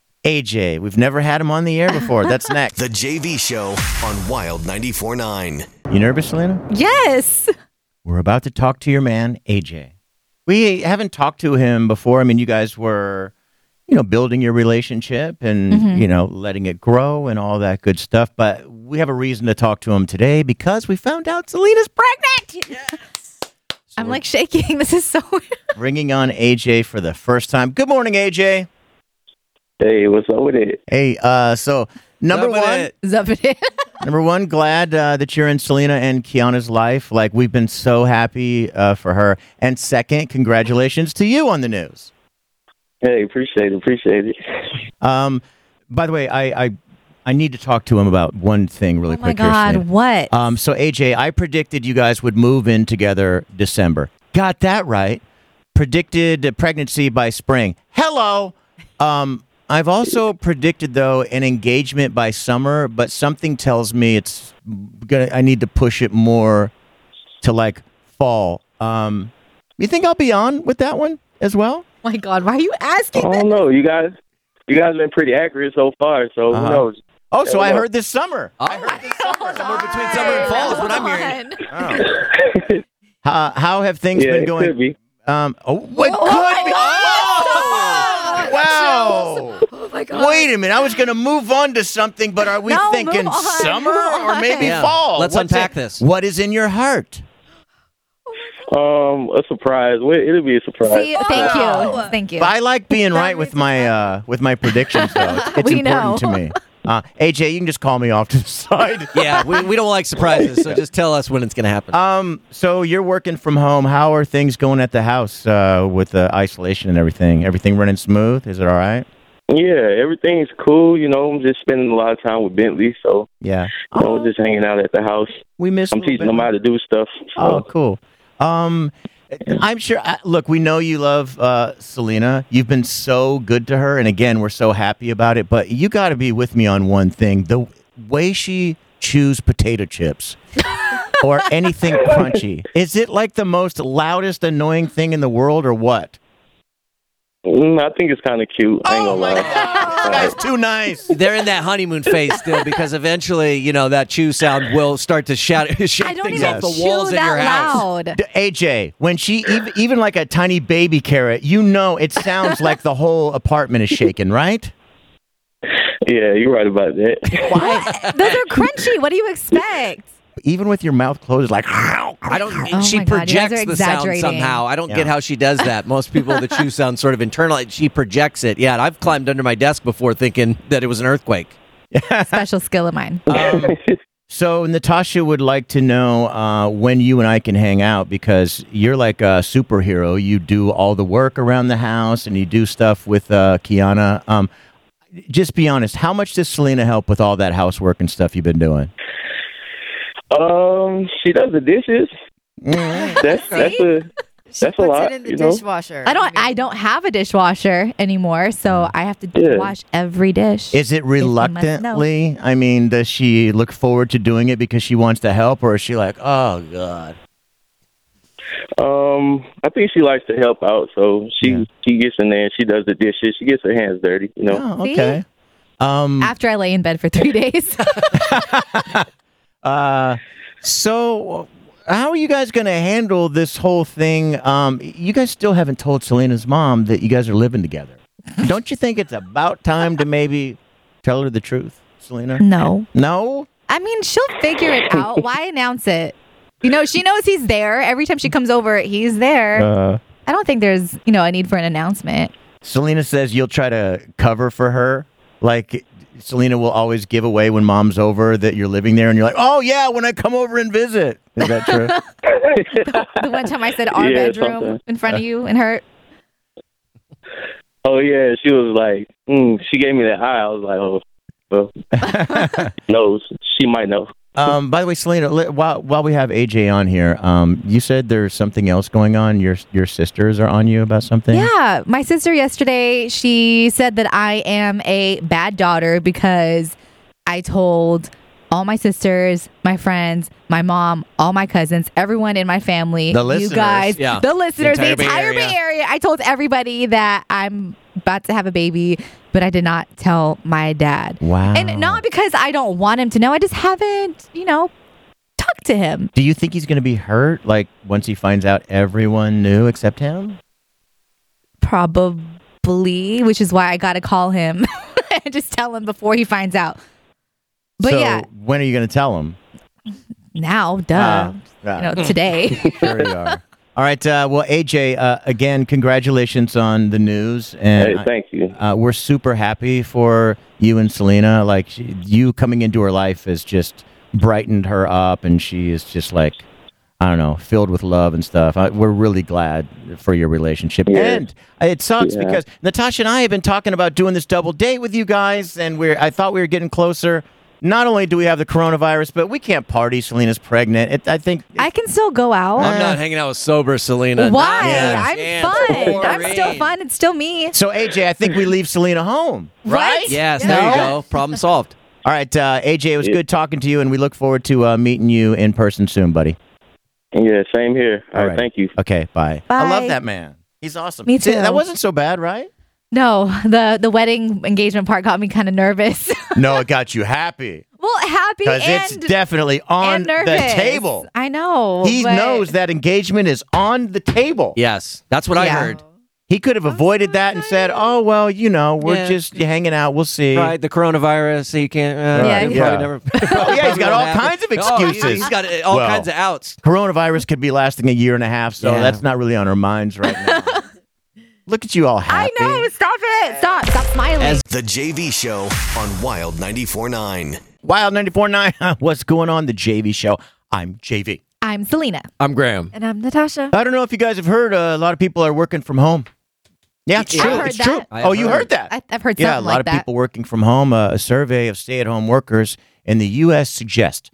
AJ. We've never had him on the air before. That's next. The JV Show on Wild 94.9. You nervous, Selena? Yes. We're about to talk to your man, AJ. We haven't talked to him before. I mean, you guys were, building your relationship and, letting it grow and all that good stuff. But we have a reason to talk to him today because we found out Selena's pregnant. Yes. I'm like shaking. This is so weird. Bringing on AJ for the first time. Good morning, AJ. Hey, what's up with it? Hey, so number one, glad that you're in Selena and Kiana's life. Like, we've been so happy for her. And second, congratulations to you on the news. Hey, appreciate it. By the way, I need to talk to him about one thing really quick. Oh my God, here, what? So AJ, I predicted you guys would move in together December. Got that right. Predicted pregnancy by spring. Hello. I've also predicted, though, an engagement by summer, but something tells me I need to push it more to like fall. You think I'll be on with that one as well? Oh my God, why are you asking? I don't know. You guys been pretty accurate so far, so who knows? Oh, so I heard this summer. Somewhere between summer and fall is what I'm hearing. How have things been going? Could be. What could be? Wow. Oh my God. Wait a minute. I was going to move on to something, but are we thinking summer or maybe fall? Let's unpack this. What is in your heart? A surprise. It'll be a surprise. See, thank you. But I like being right with my predictions, though. It's We important to me. AJ, you can just call me off to the side. Yeah, we don't like surprises, so just tell us when it's going to happen. So you're working from home. How are things going at the house with the isolation and everything? Everything running smooth? Is it all right? Yeah, everything's cool. You know, I'm just spending a lot of time with Bentley, so yeah, just hanging out at the house. We miss. I'm teaching them how to do stuff. So. Oh, cool. I'm sure. Look, we know you love Selena. You've been so good to her, and again, we're so happy about it. But you got to be with me on one thing: the way she chews potato chips or anything crunchy. Is it like the most loudest, annoying thing in the world, or what? I think it's kind of cute. I ain't gonna lie. That's too nice. They're in that honeymoon phase still because eventually, that chew sound will start to shake things off the walls in your house. AJ, when she even like a tiny baby carrot, it sounds like the whole apartment is shaking, right? Yeah, you're right about that. Those are crunchy. What do you expect? Even with your mouth closed, like I don't. Oh she my God, you guys projects are the sound exaggerating. somehow. I don't get how she does that. Most people, the chew sound sort of internal. She projects it. Yeah, and I've climbed under my desk before thinking that it was an earthquake. Special skill of mine. So Natasha would like to know when you and I can hang out because you're like a superhero. You do all the work around the house and you do stuff with Kiana. Just be honest. How much does Selena help with all that housework and stuff you've been doing? She does the dishes. That's a lot. It in the dishwasher. I don't have a dishwasher anymore, so I have to wash every dish. Is it reluctantly? I mean, does she look forward to doing it because she wants to help, or is she like, oh God? I think she likes to help out, so she gets in there and she does the dishes. She gets her hands dirty, Oh, okay. After I lay in bed for 3 days. So how are you guys going to handle this whole thing? You guys still haven't told Selena's mom that you guys are living together. Don't you think it's about time to maybe tell her the truth, Selena? No. No? I mean, she'll figure it out. Why announce it? She knows he's there. Every time she comes over, he's there. I don't think there's, a need for an announcement. Selena says you'll try to cover for her. Like, Selena will always give away when mom's over that you're living there, and you're like, oh, yeah, when I come over and visit. Is that true? The one time I said our bedroom in front of you and her. Oh, yeah, she was like, she gave me that eye. I was like, oh, well, knows. She might know. By the way, Selena, while we have AJ on here, you said there's something else going on. Your sisters are on you about something? Yeah. My sister yesterday, she said that I am a bad daughter because I told all my sisters, my friends, my mom, all my cousins, everyone in my family, the listeners, you guys, the listeners, the entire Bay Bay Area. I told everybody that I'm about to have a baby, but I did not tell my dad. Wow. And not because I don't want him to know. I just haven't, talked to him. Do you think he's going to be hurt, like, once he finds out everyone knew except him? Probably, which is why I got to call him and just tell him before he finds out. But so when are you going to tell him? Now, duh. Today. Sure you are. All right. Well, AJ, again, congratulations on the news. And hey, thank you. We're super happy for you and Selena. Like, you coming into her life has just brightened her up, and she is just like, I don't know, filled with love and stuff. We're really glad for your relationship. Yeah. And it sucks because Natasha and I have been talking about doing this double date with you guys, and I thought we were getting closer. Not only do we have the coronavirus, but we can't party. Selena's pregnant. I think I can still go out. I'm not hanging out with sober Selena. Why? I'm fun. I'm still fun. It's still me. So, AJ, I think we leave Selena home. Right? Yes, there you go. Problem solved. All right, AJ, it was good talking to you, and we look forward to meeting you in person soon, buddy. Yeah, same here. All right, thank you. Okay, bye. Bye. I love that man. He's awesome. Me too. That wasn't so bad, right? No, the wedding engagement part got me kind of nervous. No, it got you happy. Well, happy because it's definitely on the table. I know. He knows that engagement is on the table. Yes, that's what I heard. He could have avoided that and said, "Oh well, we're just hanging out. We'll see." Right, the coronavirus. He can't. He's got all kinds of excuses. He's got all kinds of outs. Coronavirus could be lasting a year and a half, so that's not really on our minds right now. Look at you all happy. I know. Stop it. Stop. smiling. The JV Show on Wild 94.9. Wild 94.9. What's going on? The JV Show. I'm JV. I'm Selena. I'm Graham. And I'm Natasha. I don't know if you guys have heard, a lot of people are working from home. Yeah, it's true. heard It's that. true. I Oh, you heard. heard that? I've heard Yeah, a something lot like of that. people working from home. A survey of stay-at-home workers in the U.S. suggests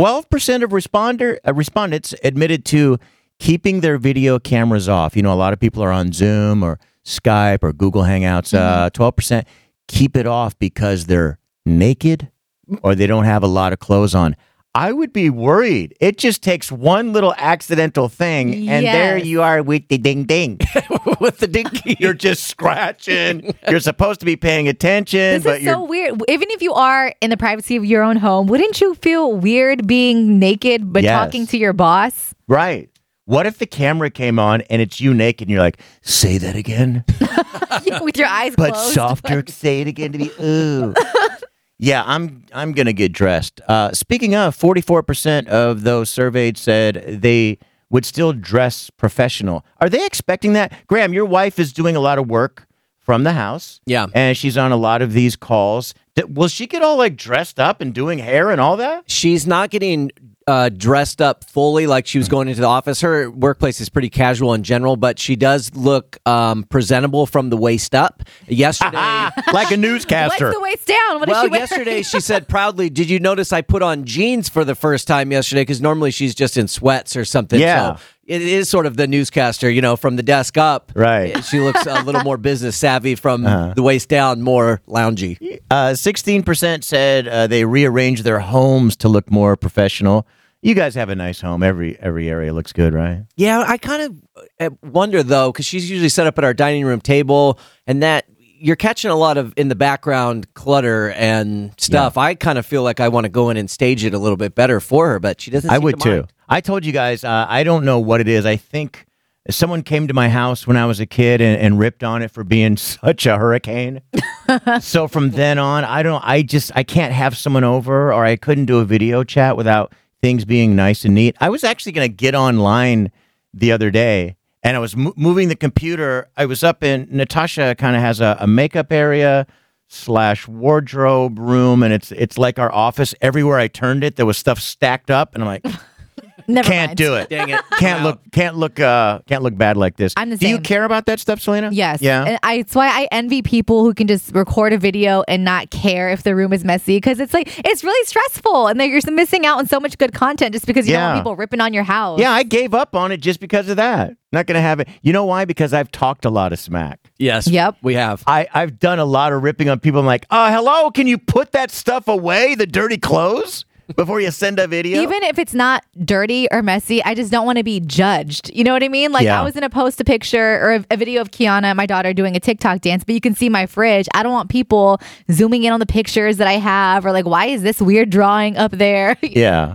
12% of respondents admitted to keeping their video cameras off. You know, a lot of people are on Zoom or Skype or Google Hangouts. 12% keep it off because they're naked or they don't have a lot of clothes on. I would be worried. It just takes one little accidental thing, and there Yes. you are with the ding ding. With the dinky. You're just scratching. You're supposed to be paying attention, This but is you're so weird. Even if you are in the privacy of your own home, wouldn't you feel weird being naked but Yes. talking to your boss? right. What if the camera came on and it's you naked and you're like, say that again, With your eyes but closed. softer. Say it again to me. Ooh. Yeah, I'm gonna get dressed. Speaking of, 44% of those surveyed said they would still dress professional. Are they expecting that? Graham, your wife is doing a lot of work from the house. Yeah. And she's on a lot of these calls. Will she get all like dressed up and doing hair and all that? She's not getting dressed up fully like she was going into the office. Her workplace is pretty casual in general, but she does look presentable from the waist up. Yesterday, Like a newscaster. What's the waist down? What is well, she wearing? yesterday she said proudly, "Did you notice I put on jeans for the first time yesterday? Because normally she's just in sweats or something." Yeah. So it is sort of the newscaster, you know, from the desk up. Right. She looks a little more business savvy from the waist down, more loungy. 16% said they rearranged their homes to look more professional. You guys have a nice home. Every area looks good, right? Yeah, I kind of wonder though, because she's usually set up at our dining room table, and that you're catching a lot of in the background clutter and stuff. I kind of feel like I want to go in and stage it a little bit better for her, but she doesn't. I seem would to mind. too. I told you guys, I don't know what it is. I think someone came to my house when I was a kid and ripped on it for being such a hurricane. So from then on, I can't have someone over, or I couldn't do a video chat without things being nice and neat. I was actually going to get online the other day, and I was moving the computer. I was up in, Natasha kind of has a makeup area / wardrobe room, and it's like our office. Everywhere I turned it, there was stuff stacked up, and I'm like, Never can't mind. do it. Dang it. Can't look bad like this. I'm the Do you same. care about that stuff, Selena? Yes. Yeah. And it's why I envy people who can just record a video and not care if the room is messy, because it's like it's really stressful and then you're missing out on so much good content just because you don't Yeah. want people ripping on your house. Yeah, I gave up on it just because of that. Not going to have it. You know why? Because I've talked a lot of smack. Yes. Yep. We have. I've done a lot of ripping on people. I'm like, hello, can you put that stuff away, the dirty clothes, before you send a video? Even if it's not dirty or messy, I just don't want to be judged. You know what I mean? Like Yeah. I was going to post a picture or a video of Kiana, my daughter, doing a TikTok dance, but you can see my fridge. I don't want people zooming in on the pictures that I have, or like, why is this weird drawing up there? Yeah.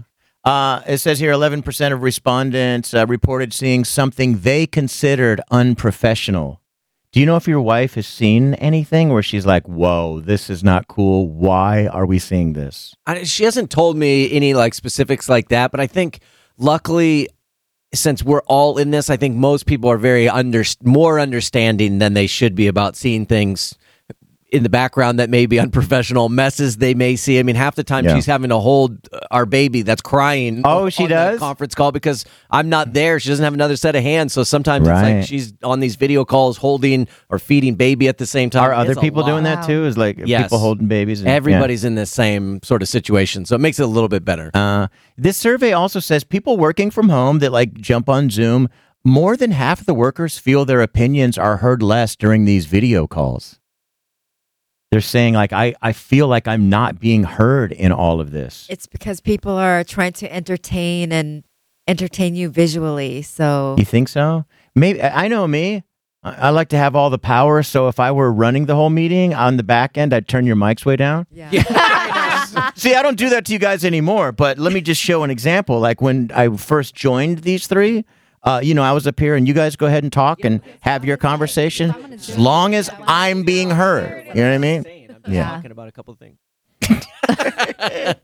It says here 11% of respondents reported seeing something they considered unprofessional. Do you know if your wife has seen anything where she's like, whoa, this is not cool. Why are we seeing this? She hasn't told me any like specifics like that, but I think luckily, since we're all in this, I think most people are very more understanding than they should be about seeing things in the background that may be unprofessional, messes they may see. I mean, half the time Yeah. she's having to hold our baby that's crying. Oh, she on the does? conference call because I'm not there. She doesn't have another set of hands, so sometimes it's Right. like she's on these video calls holding or feeding baby at the same time. Are other It's a people lot. doing that too? Is like Yes. people holding babies? And, Everybody's in the same sort of situation, so it makes it a little bit better. This survey also says people working from home that like jump on Zoom, more than half of the workers feel their opinions are heard less during these video calls. They're saying like, I feel like I'm not being heard in all of this. It's because people are trying to entertain you visually. So You think so? Maybe. I know me. I like to have all the power. So if I were running the whole meeting on the back end, I'd turn your mics way down. yeah. See, I don't do that to you guys anymore, but let me just show an example. Like when I first joined these three, I was up here and you guys go ahead and talk and have your conversation as long as I'm being heard. You know what I mean? I'm just talking about a couple of things.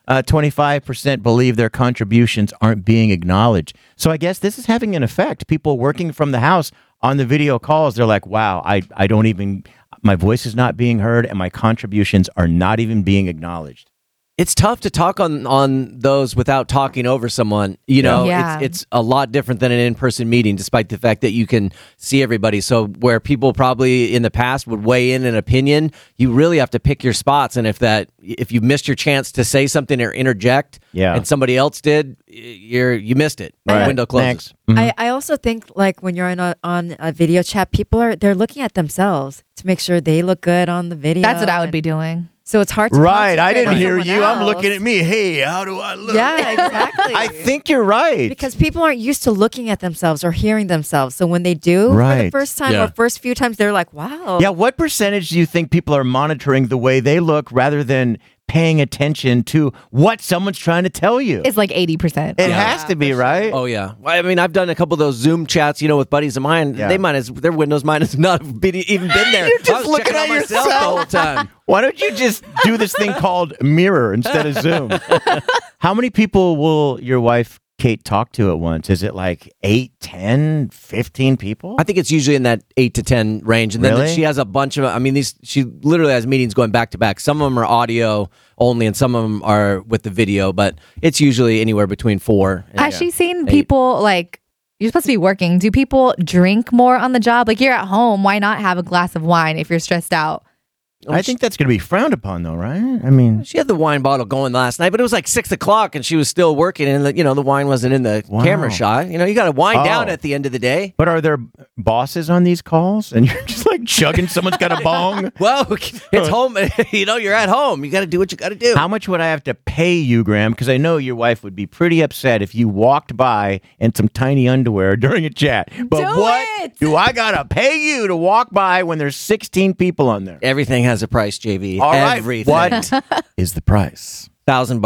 25% believe their contributions aren't being acknowledged. So I guess this is having an effect. People working from the house on the video calls, they're like, wow, I don't even, my voice is not being heard and my contributions are not even being acknowledged. It's tough to talk on those without talking over someone. You know, Yeah. it's a lot different than an in-person meeting, despite the fact that you can see everybody. So where people probably in the past would weigh in an opinion, you really have to pick your spots. And if you missed your chance to say something or interject, and somebody else did, you missed it. Right. Window closes. I also think like when you're on a video chat, they're looking at themselves to make sure they look good on the video. That's what I would be doing. So it's hard to Right. I concentrate didn't on hear someone you. I'm else. looking at me. Hey, how do I look? Yeah, exactly. I think you're right. Because people aren't used to looking at themselves or hearing themselves. So when they do for the Right. first time Yeah. or first few times, they're like, wow. Yeah, what percentage do you think people are monitoring the way they look rather than paying attention to what someone's trying to tell you? It's like 80%. It has to be, right? Oh yeah. I mean, I've done a couple of those Zoom chats, with buddies of mine. Yeah. Their Windows might has not even been there. You're just I was looking checking at on myself yourself. the whole time. Why don't you just do this thing called Mirror instead of Zoom? How many people will your wife, Kate, talk to at once? Is it like 8, 10, 15 people? I think it's usually in that 8 to 10 range, and then Really? she has a bunch of. I mean, she literally has meetings going back to back. Some of them are audio only, and some of them are with the video. But it's usually anywhere between 4. And Has she seen 8. people like, you're supposed to be working. Do people drink more on the job? Like, you're at home. Why not have a glass of wine if you're stressed out? I think that's going to be frowned upon, though, right? I mean, She had the wine bottle going last night, but it was like 6 o'clock, and she was still working, and the wine wasn't in the Wow. camera shot. You got to wind down Oh. at the end of the day. but are there bosses on these calls? And you're just like chugging, someone's got a bong? Well, it's home. You're at home. You got to do what you got to do. How much would I have to pay you, Graham? Because I know your wife would be pretty upset if you walked by in some tiny underwear during a chat. But Do what it! do I got to pay you to walk by when there's 16 people on there? Everything has a price, JV. All right. Everything. What is the price? $1,000,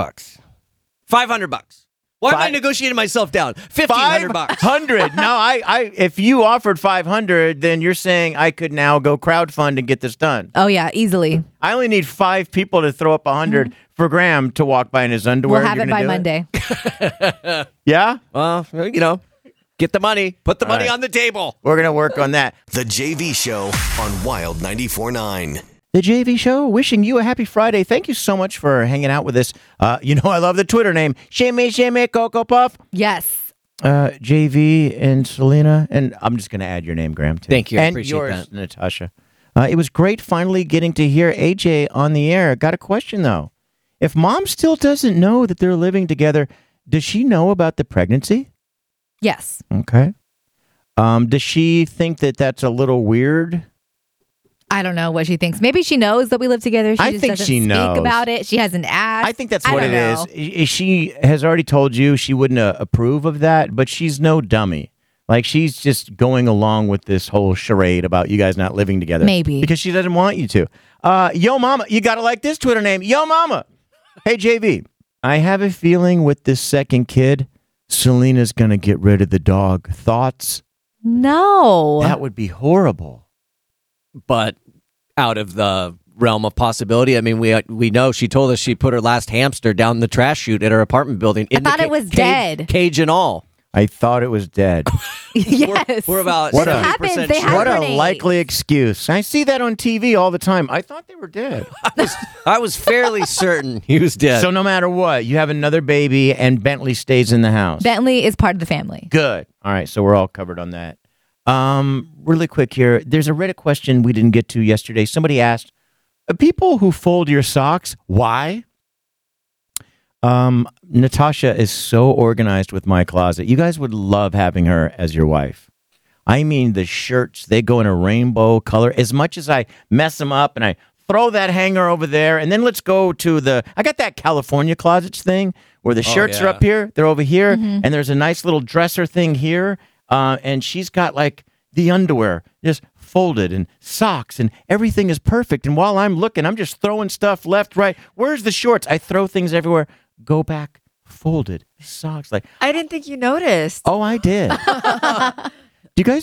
$500. Why am I negotiating myself down? $1,500. $500. No, I. If you offered 500, then you're saying I could now go crowdfund and get this done. Oh, yeah, easily. I only need 5 people to throw up 100 for Graham to walk by in his underwear. We'll have You're it gonna by do Monday. Yeah? Well, get the money. Put the money right. on the table. We're going to work on that. The JV Show on Wild 94.9. The JV Show, wishing you a happy Friday. Thank you so much for hanging out with us. I love the Twitter name, Shimmy Cocoa Puff. Yes. JV and Selena, and I'm just going to add your name, Graham, too. Thank you. I And appreciate yours, that. Natasha. It was great finally getting to hear AJ on the air. Got a question, though. If mom still doesn't know that they're living together, does she know about the pregnancy? Yes. Okay. Does she think that that's a little weird? I don't know what she thinks. Maybe she knows that we live together. She I just think doesn't she speak knows. about it. She hasn't asked. I think that's I what don't it know. is. She has already told you she wouldn't approve of that, but she's no dummy. Like, she's just going along with this whole charade about you guys not living together. Maybe. Because she doesn't want you to. Yo Mama, you got to like this Twitter name. Yo Mama. Hey, JV, I have a feeling with this second kid, Selena's going to get rid of the dog. Thoughts? No. That would be horrible. But out of the realm of possibility, I mean, we know she told us she put her last hamster down the trash chute at her apartment building. I thought it was dead. Cage and all. I thought it was dead. Yes. We're about What a- 70% They sure. have What a grenades. likely excuse. I see that on TV all the time. I thought they were dead. I was fairly certain he was dead. So no matter what, you have another baby and Bentley stays in the house. Bentley is part of the family. Good. All right, so we're all covered on that. Really quick here. There's a Reddit question we didn't get to yesterday. Somebody asked, people who fold your socks, why? Natasha is so organized with my closet. You guys would love having her as your wife. I mean, the shirts, they go in a rainbow color. As much as I mess them up and I throw that hanger over there, and then let's go to I got that California closets thing where the shirts are yeah. up here, they're over here, and there's a nice little dresser thing here, and she's got like the underwear just folded and socks and everything is perfect. And while I'm looking, I'm just throwing stuff left, right. Where's the shorts? I throw things everywhere. Go back, folded socks. Like, I didn't think you noticed. oh, I did. Do you guys,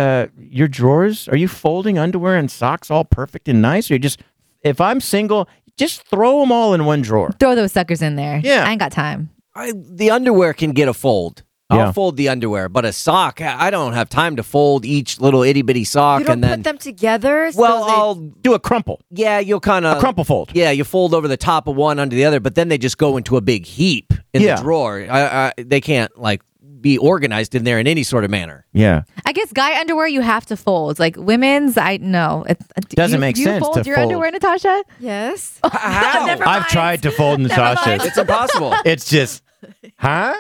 your drawers, are you folding underwear and socks all perfect and nice? Or you just, if I'm single, just throw them all in one drawer. Throw those suckers in there. Yeah. I ain't got time. The underwear can get a fold. Yeah. I'll fold the underwear, but a sock, I don't have time to fold each little itty bitty sock You don't and then. put them together. So Well, they- I'll Do a crumple. Yeah, you'll kind of A crumple fold. Yeah, you fold over the top of one under the other, but then they just go into a big heap in Yeah. the drawer. They can't like be organized in there in any sort of manner. Yeah. I guess guy underwear you have to fold. Like women's, I know. Doesn't make you sense fold to your fold. underwear, Natasha? yes. How? Never I've mind. tried to fold Natasha's. It's impossible. It's just, huh?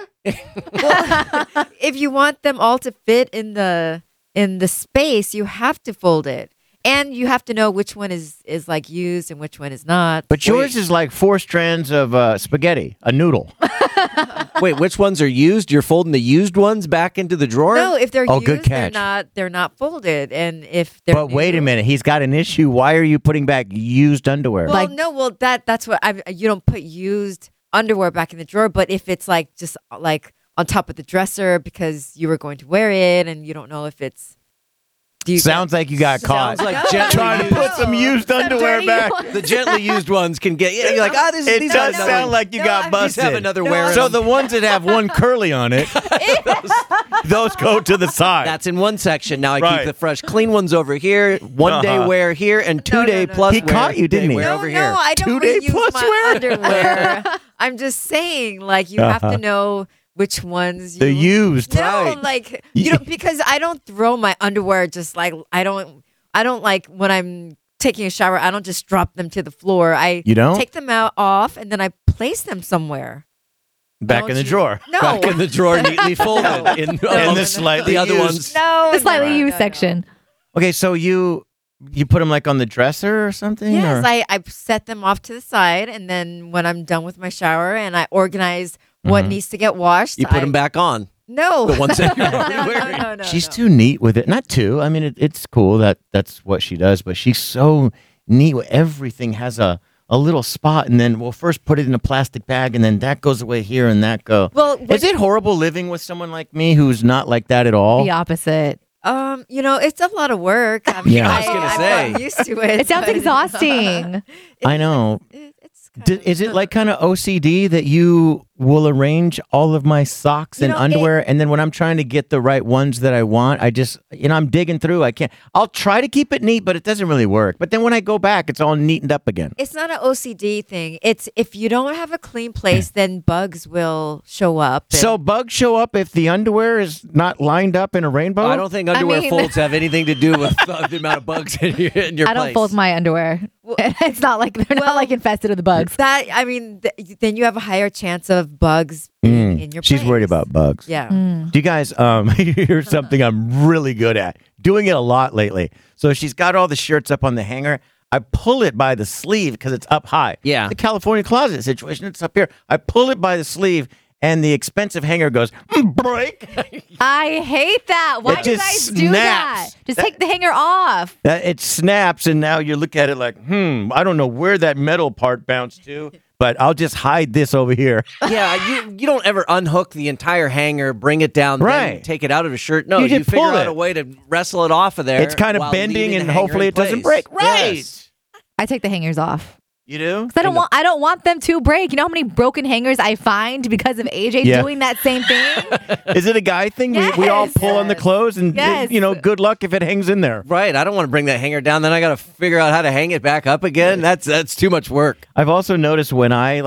If you want them all to fit in the space, you have to fold it, and you have to know which one is like used and which one is not. But yours is like 4 strands of spaghetti, a noodle. Wait, which ones are used? You're folding the used ones back into the drawer? No, if they're Oh, used, good catch. they're not folded, and if they're But wait a new- minute, he's got an issue. Why are you putting back used underwear? Well, that's what you don't put used underwear back in the drawer. But if it's like just like on top of the dresser because you were going to wear it and you don't know if it's. Sounds like you got caught. Sounds like gently trying to used. put some used underwear back. The gently used ones can get. Yeah, you're like, It these does have sound like you got busted. have another wear. So the ones that have one curly on it, those go to the side. That's in one section. Now I Right. keep the fresh, clean ones over here. 1 day wear here and 2 day plus. He wear caught you, didn't day he? wear No, over no, here. I don't 2-day reuse plus my wear? underwear. I'm just saying, like you have to know which ones you The used. No, like you don't because I don't throw my underwear just like I don't like when I'm taking a shower, I don't just drop them to the floor. You don't? take them out off and then I place them somewhere. Back Don't in the you- drawer. No. Back in the drawer, neatly folded. In the slightly the other used. ones. No, The slightly no, used no, section. Okay, so you put them like on the dresser or something? Yes, or? I set them off to the side, and then when I'm done with my shower and I organize what needs to get washed, You put them back on. No, The ones that you're no, already no, wearing. no, no, She's no. too neat with it. Not too. I mean, it's cool that's what she does, but she's so neat. Everything has a little spot, and then we'll first put it in a plastic bag, and then that goes away here, and that go. Well, is it horrible living with someone like me who's not like that at all? The opposite. It's a lot of work. I mean, Yeah. I was gonna I'm say. not used to it. It sounds but- exhausting. I know. It's kind Is it like kind of OCD that you will arrange all of my socks and know, underwear, and then when I'm trying to get the right ones that I want, I just, I'm digging through. I can't. I'll try to keep it neat, but it doesn't really work. But then when I go back, it's all neatened up again. It's not an OCD thing. It's if you don't have a clean place, then bugs will show up. and- So bugs show up if the underwear is not lined up in a rainbow? I don't think underwear mean- folds have anything to do with the amount of bugs in your I don't place. fold my underwear. It's not like they're not like infested with bugs. then you have a higher chance of bugs being in your She's place. worried about bugs. Yeah. Mm. Do you guys, here's something I'm really good at. Doing it a lot lately. So she's got all the shirts up on the hanger. I pull it by the sleeve because it's up high. Yeah. The California closet situation, it's up here. I pull it by the sleeve and the expensive hanger goes, break. I hate that. Why It do you just guys do that? snaps. Just take the hanger off. It snaps and now you look at it like, I don't know where that metal part bounced to, but I'll just hide this over here. Yeah, you don't ever unhook the entire hanger, bring it down, then Right. take it out of a shirt. No, You you just figure pull out it. a way to wrestle it off of there. It's kind of while bending leaving and the hanger hopefully in it doesn't place. break. Right. Yes. I take the hangers off. You do? 'Cause I don't want them to break. You know how many broken hangers I find because of AJ Yeah. doing that same thing? Is it a guy thing? We all Yes. pull on the clothes and, Yes. good luck if it hangs in there. Right. I don't want to bring that hanger down. Then I got to figure out how to hang it back up again. That's too much work. I've also noticed when I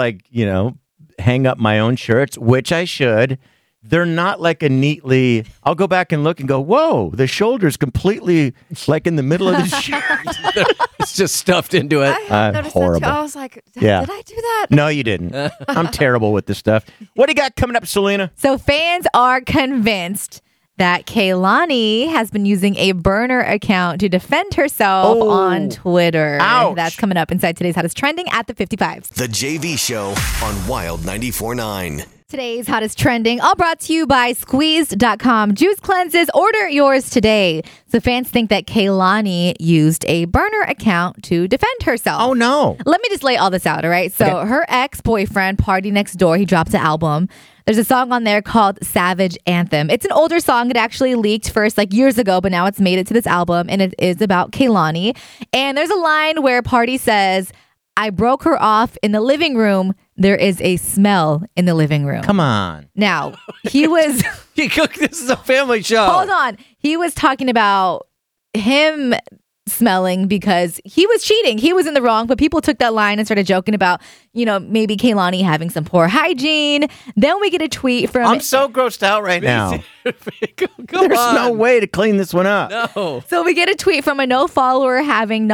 hang up my own shirts, which I should, they're not like a neatly. I'll go back and look and go, whoa, the shoulder's completely like in the middle of the shirt. It's just stuffed into it. I'm noticed horrible. that too. I was like, Yeah. did I do that? No, you didn't. I'm terrible with this stuff. What do you got coming up, Selena? So fans are convinced that Kaylani has been using a burner account to defend herself Oh. on Twitter. Ouch. That's coming up inside today's Hottest Trending at the 55s. The JV Show on Wild 94.9. Today's Hottest Trending, all brought to you by Squeezed.com. Juice cleanses. Order yours today. So fans think that Kaylani used a burner account to defend herself. Oh, no. Let me just lay all this out, all right? So her ex-boyfriend, Party Next Door, he dropped an album. There's a song on there called Savage Anthem. It's an older song. It actually leaked first years ago, but now it's made it to this album, and it is about Kaylani. And there's a line where Party says, I broke her off in the living room. There is a smell in the living room. Come on. Now, he was... This is a family show. Hold on. He was talking about him smelling because he was cheating. He was in the wrong, but people took that line and started joking about, maybe Kehlani having some poor hygiene. Then we get a tweet from... I'm so grossed out right now. Come There's on. no way to clean this one up. No. So we get a tweet from a non-avatar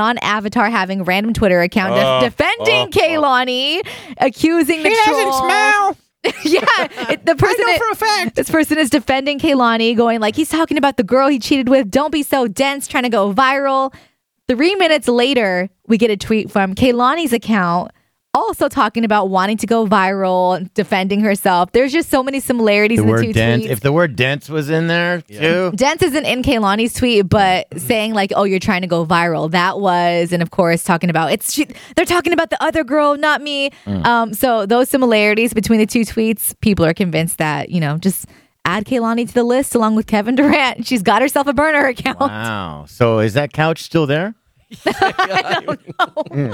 having random Twitter account defending Kehlani, accusing the troll. Doesn't smell. The person I know for a fact. This person is defending Kehlani, going like, he's talking about the girl he cheated with. Don't be so dense, trying to go viral. 3 minutes later, we get a tweet from Kehlani's account, also talking about wanting to go viral, defending herself. There's just so many similarities in the two dense. tweets. If the word dense was in there too. Dense isn't in Kehlani's tweet, but saying like, "Oh, you're trying to go viral." That was, and of course, talking about they're talking about the other girl, not me. So those similarities between the two tweets, people are convinced that just add Kehlani to the list along with Kevin Durant. She's got herself a burner account. Wow. So is that couch still there? I don't know.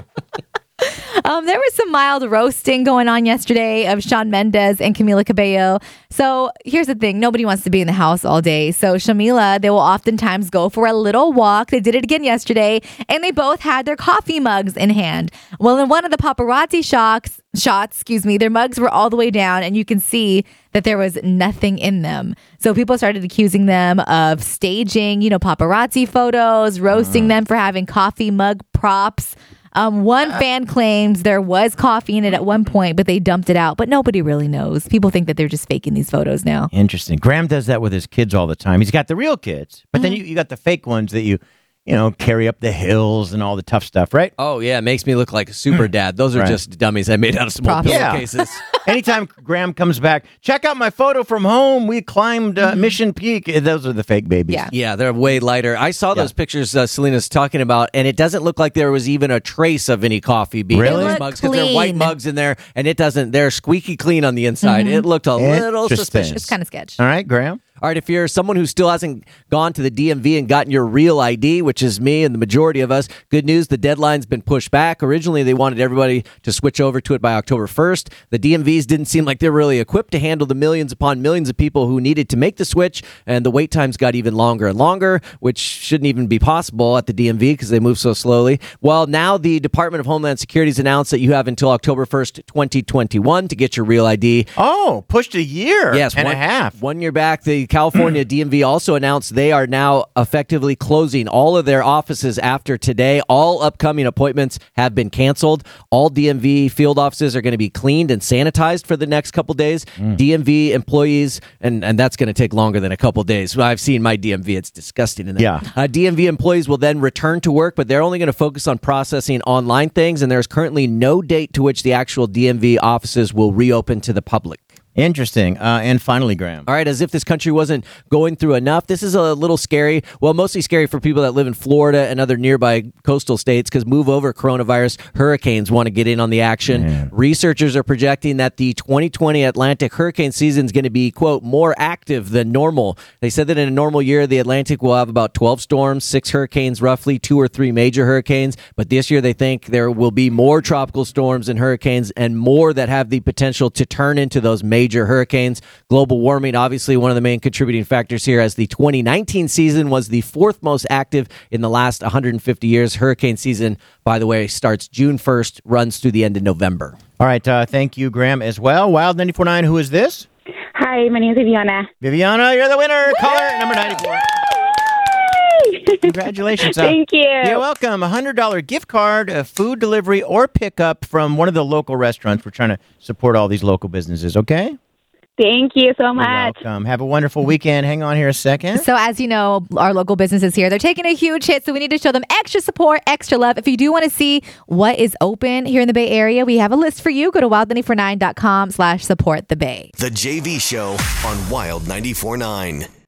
There was some mild roasting going on yesterday of Shawn Mendes and Camila Cabello. So here's the thing. Nobody wants to be in the house all day. So Shamila, they will oftentimes go for a little walk. They did it again yesterday, and they both had their coffee mugs in hand. Well, in one of the paparazzi shots, their mugs were all the way down, and you can see that there was nothing in them. So people started accusing them of staging, paparazzi photos, roasting them for having coffee mug props. One fan claims there was coffee in it at one point, but they dumped it out. But nobody really knows. People think that they're just faking these photos now. Interesting. Graham does that with his kids all the time. He's got the real kids, but then you got the fake ones that you carry up the hills and all the tough stuff, right? Oh, yeah. It makes me look like a super dad. Those are just dummies I made out of small pillowcases. Anytime Graham comes back, check out my photo from home. We climbed Mission Peak. Those are the fake babies. Yeah, they're way lighter. I saw those pictures Selena's talking about, and it doesn't look like there was even a trace of any coffee being in those mugs, because they're white mugs in there, and they're squeaky clean on the inside. It looked a little suspicious. It's kind of sketch. All right, Graham. All right, if you're someone who still hasn't gone to the DMV and gotten your real ID, which is me and the majority of us, good news, the deadline's been pushed back. Originally, they wanted everybody to switch over to it by October 1st. The DMVs didn't seem like they're really equipped to handle the millions upon millions of people who needed to make the switch, and the wait times got even longer and longer, which shouldn't even be possible at the DMV because they move so slowly. Well, now the Department of Homeland Security has announced that you have until October 1st, 2021 to get your real ID. Oh, pushed a year and a half. 1 year back, the California DMV also announced they are now effectively closing all of their offices after today. All upcoming appointments have been canceled. All DMV field offices are going to be cleaned and sanitized for the next couple days. DMV employees, and that's going to take longer than a couple days. I've seen my DMV. It's disgusting in there. Yeah. DMV employees will then return to work, but they're only going to focus on processing online things, and there's currently no date to which the actual DMV offices will reopen to the public. Interesting. And finally, Graham. All right, as if this country wasn't going through enough, this is a little scary. Well, mostly scary for people that live in Florida and other nearby coastal states, because move over coronavirus hurricanes want to get in on the action. Man. Researchers are projecting that the 2020 Atlantic hurricane season is going to be, quote, more active than normal. They said that in a normal year, the Atlantic will have about 12 storms, 6 hurricanes, roughly 2 or 3 major hurricanes. But this year, they think there will be more tropical storms and hurricanes, and more that have the potential to turn into those major hurricanes. Global warming, obviously one of the main contributing factors here, as the 2019 season was the 4th most active in the last 150 years. Hurricane season, by the way, starts June 1st, runs through the end of November. All right. Thank you, Graham, as well. Wild 94.9, who is this? Hi, my name is Viviana. Viviana, you're the winner. Caller number 94. Congratulations. Thank you. You're welcome. A $100 gift card, a food delivery or pickup from one of the local restaurants. We're trying to support all these local businesses, okay? Thank you so much. You're welcome. Have a wonderful weekend. Hang on here a second. So as you know, our local businesses here, they're taking a huge hit, so we need to show them extra support, extra love. If you do want to see what is open here in the Bay Area, we have a list for you. Go to wild949.com/support the Bay. The JV Show on Wild 94.9.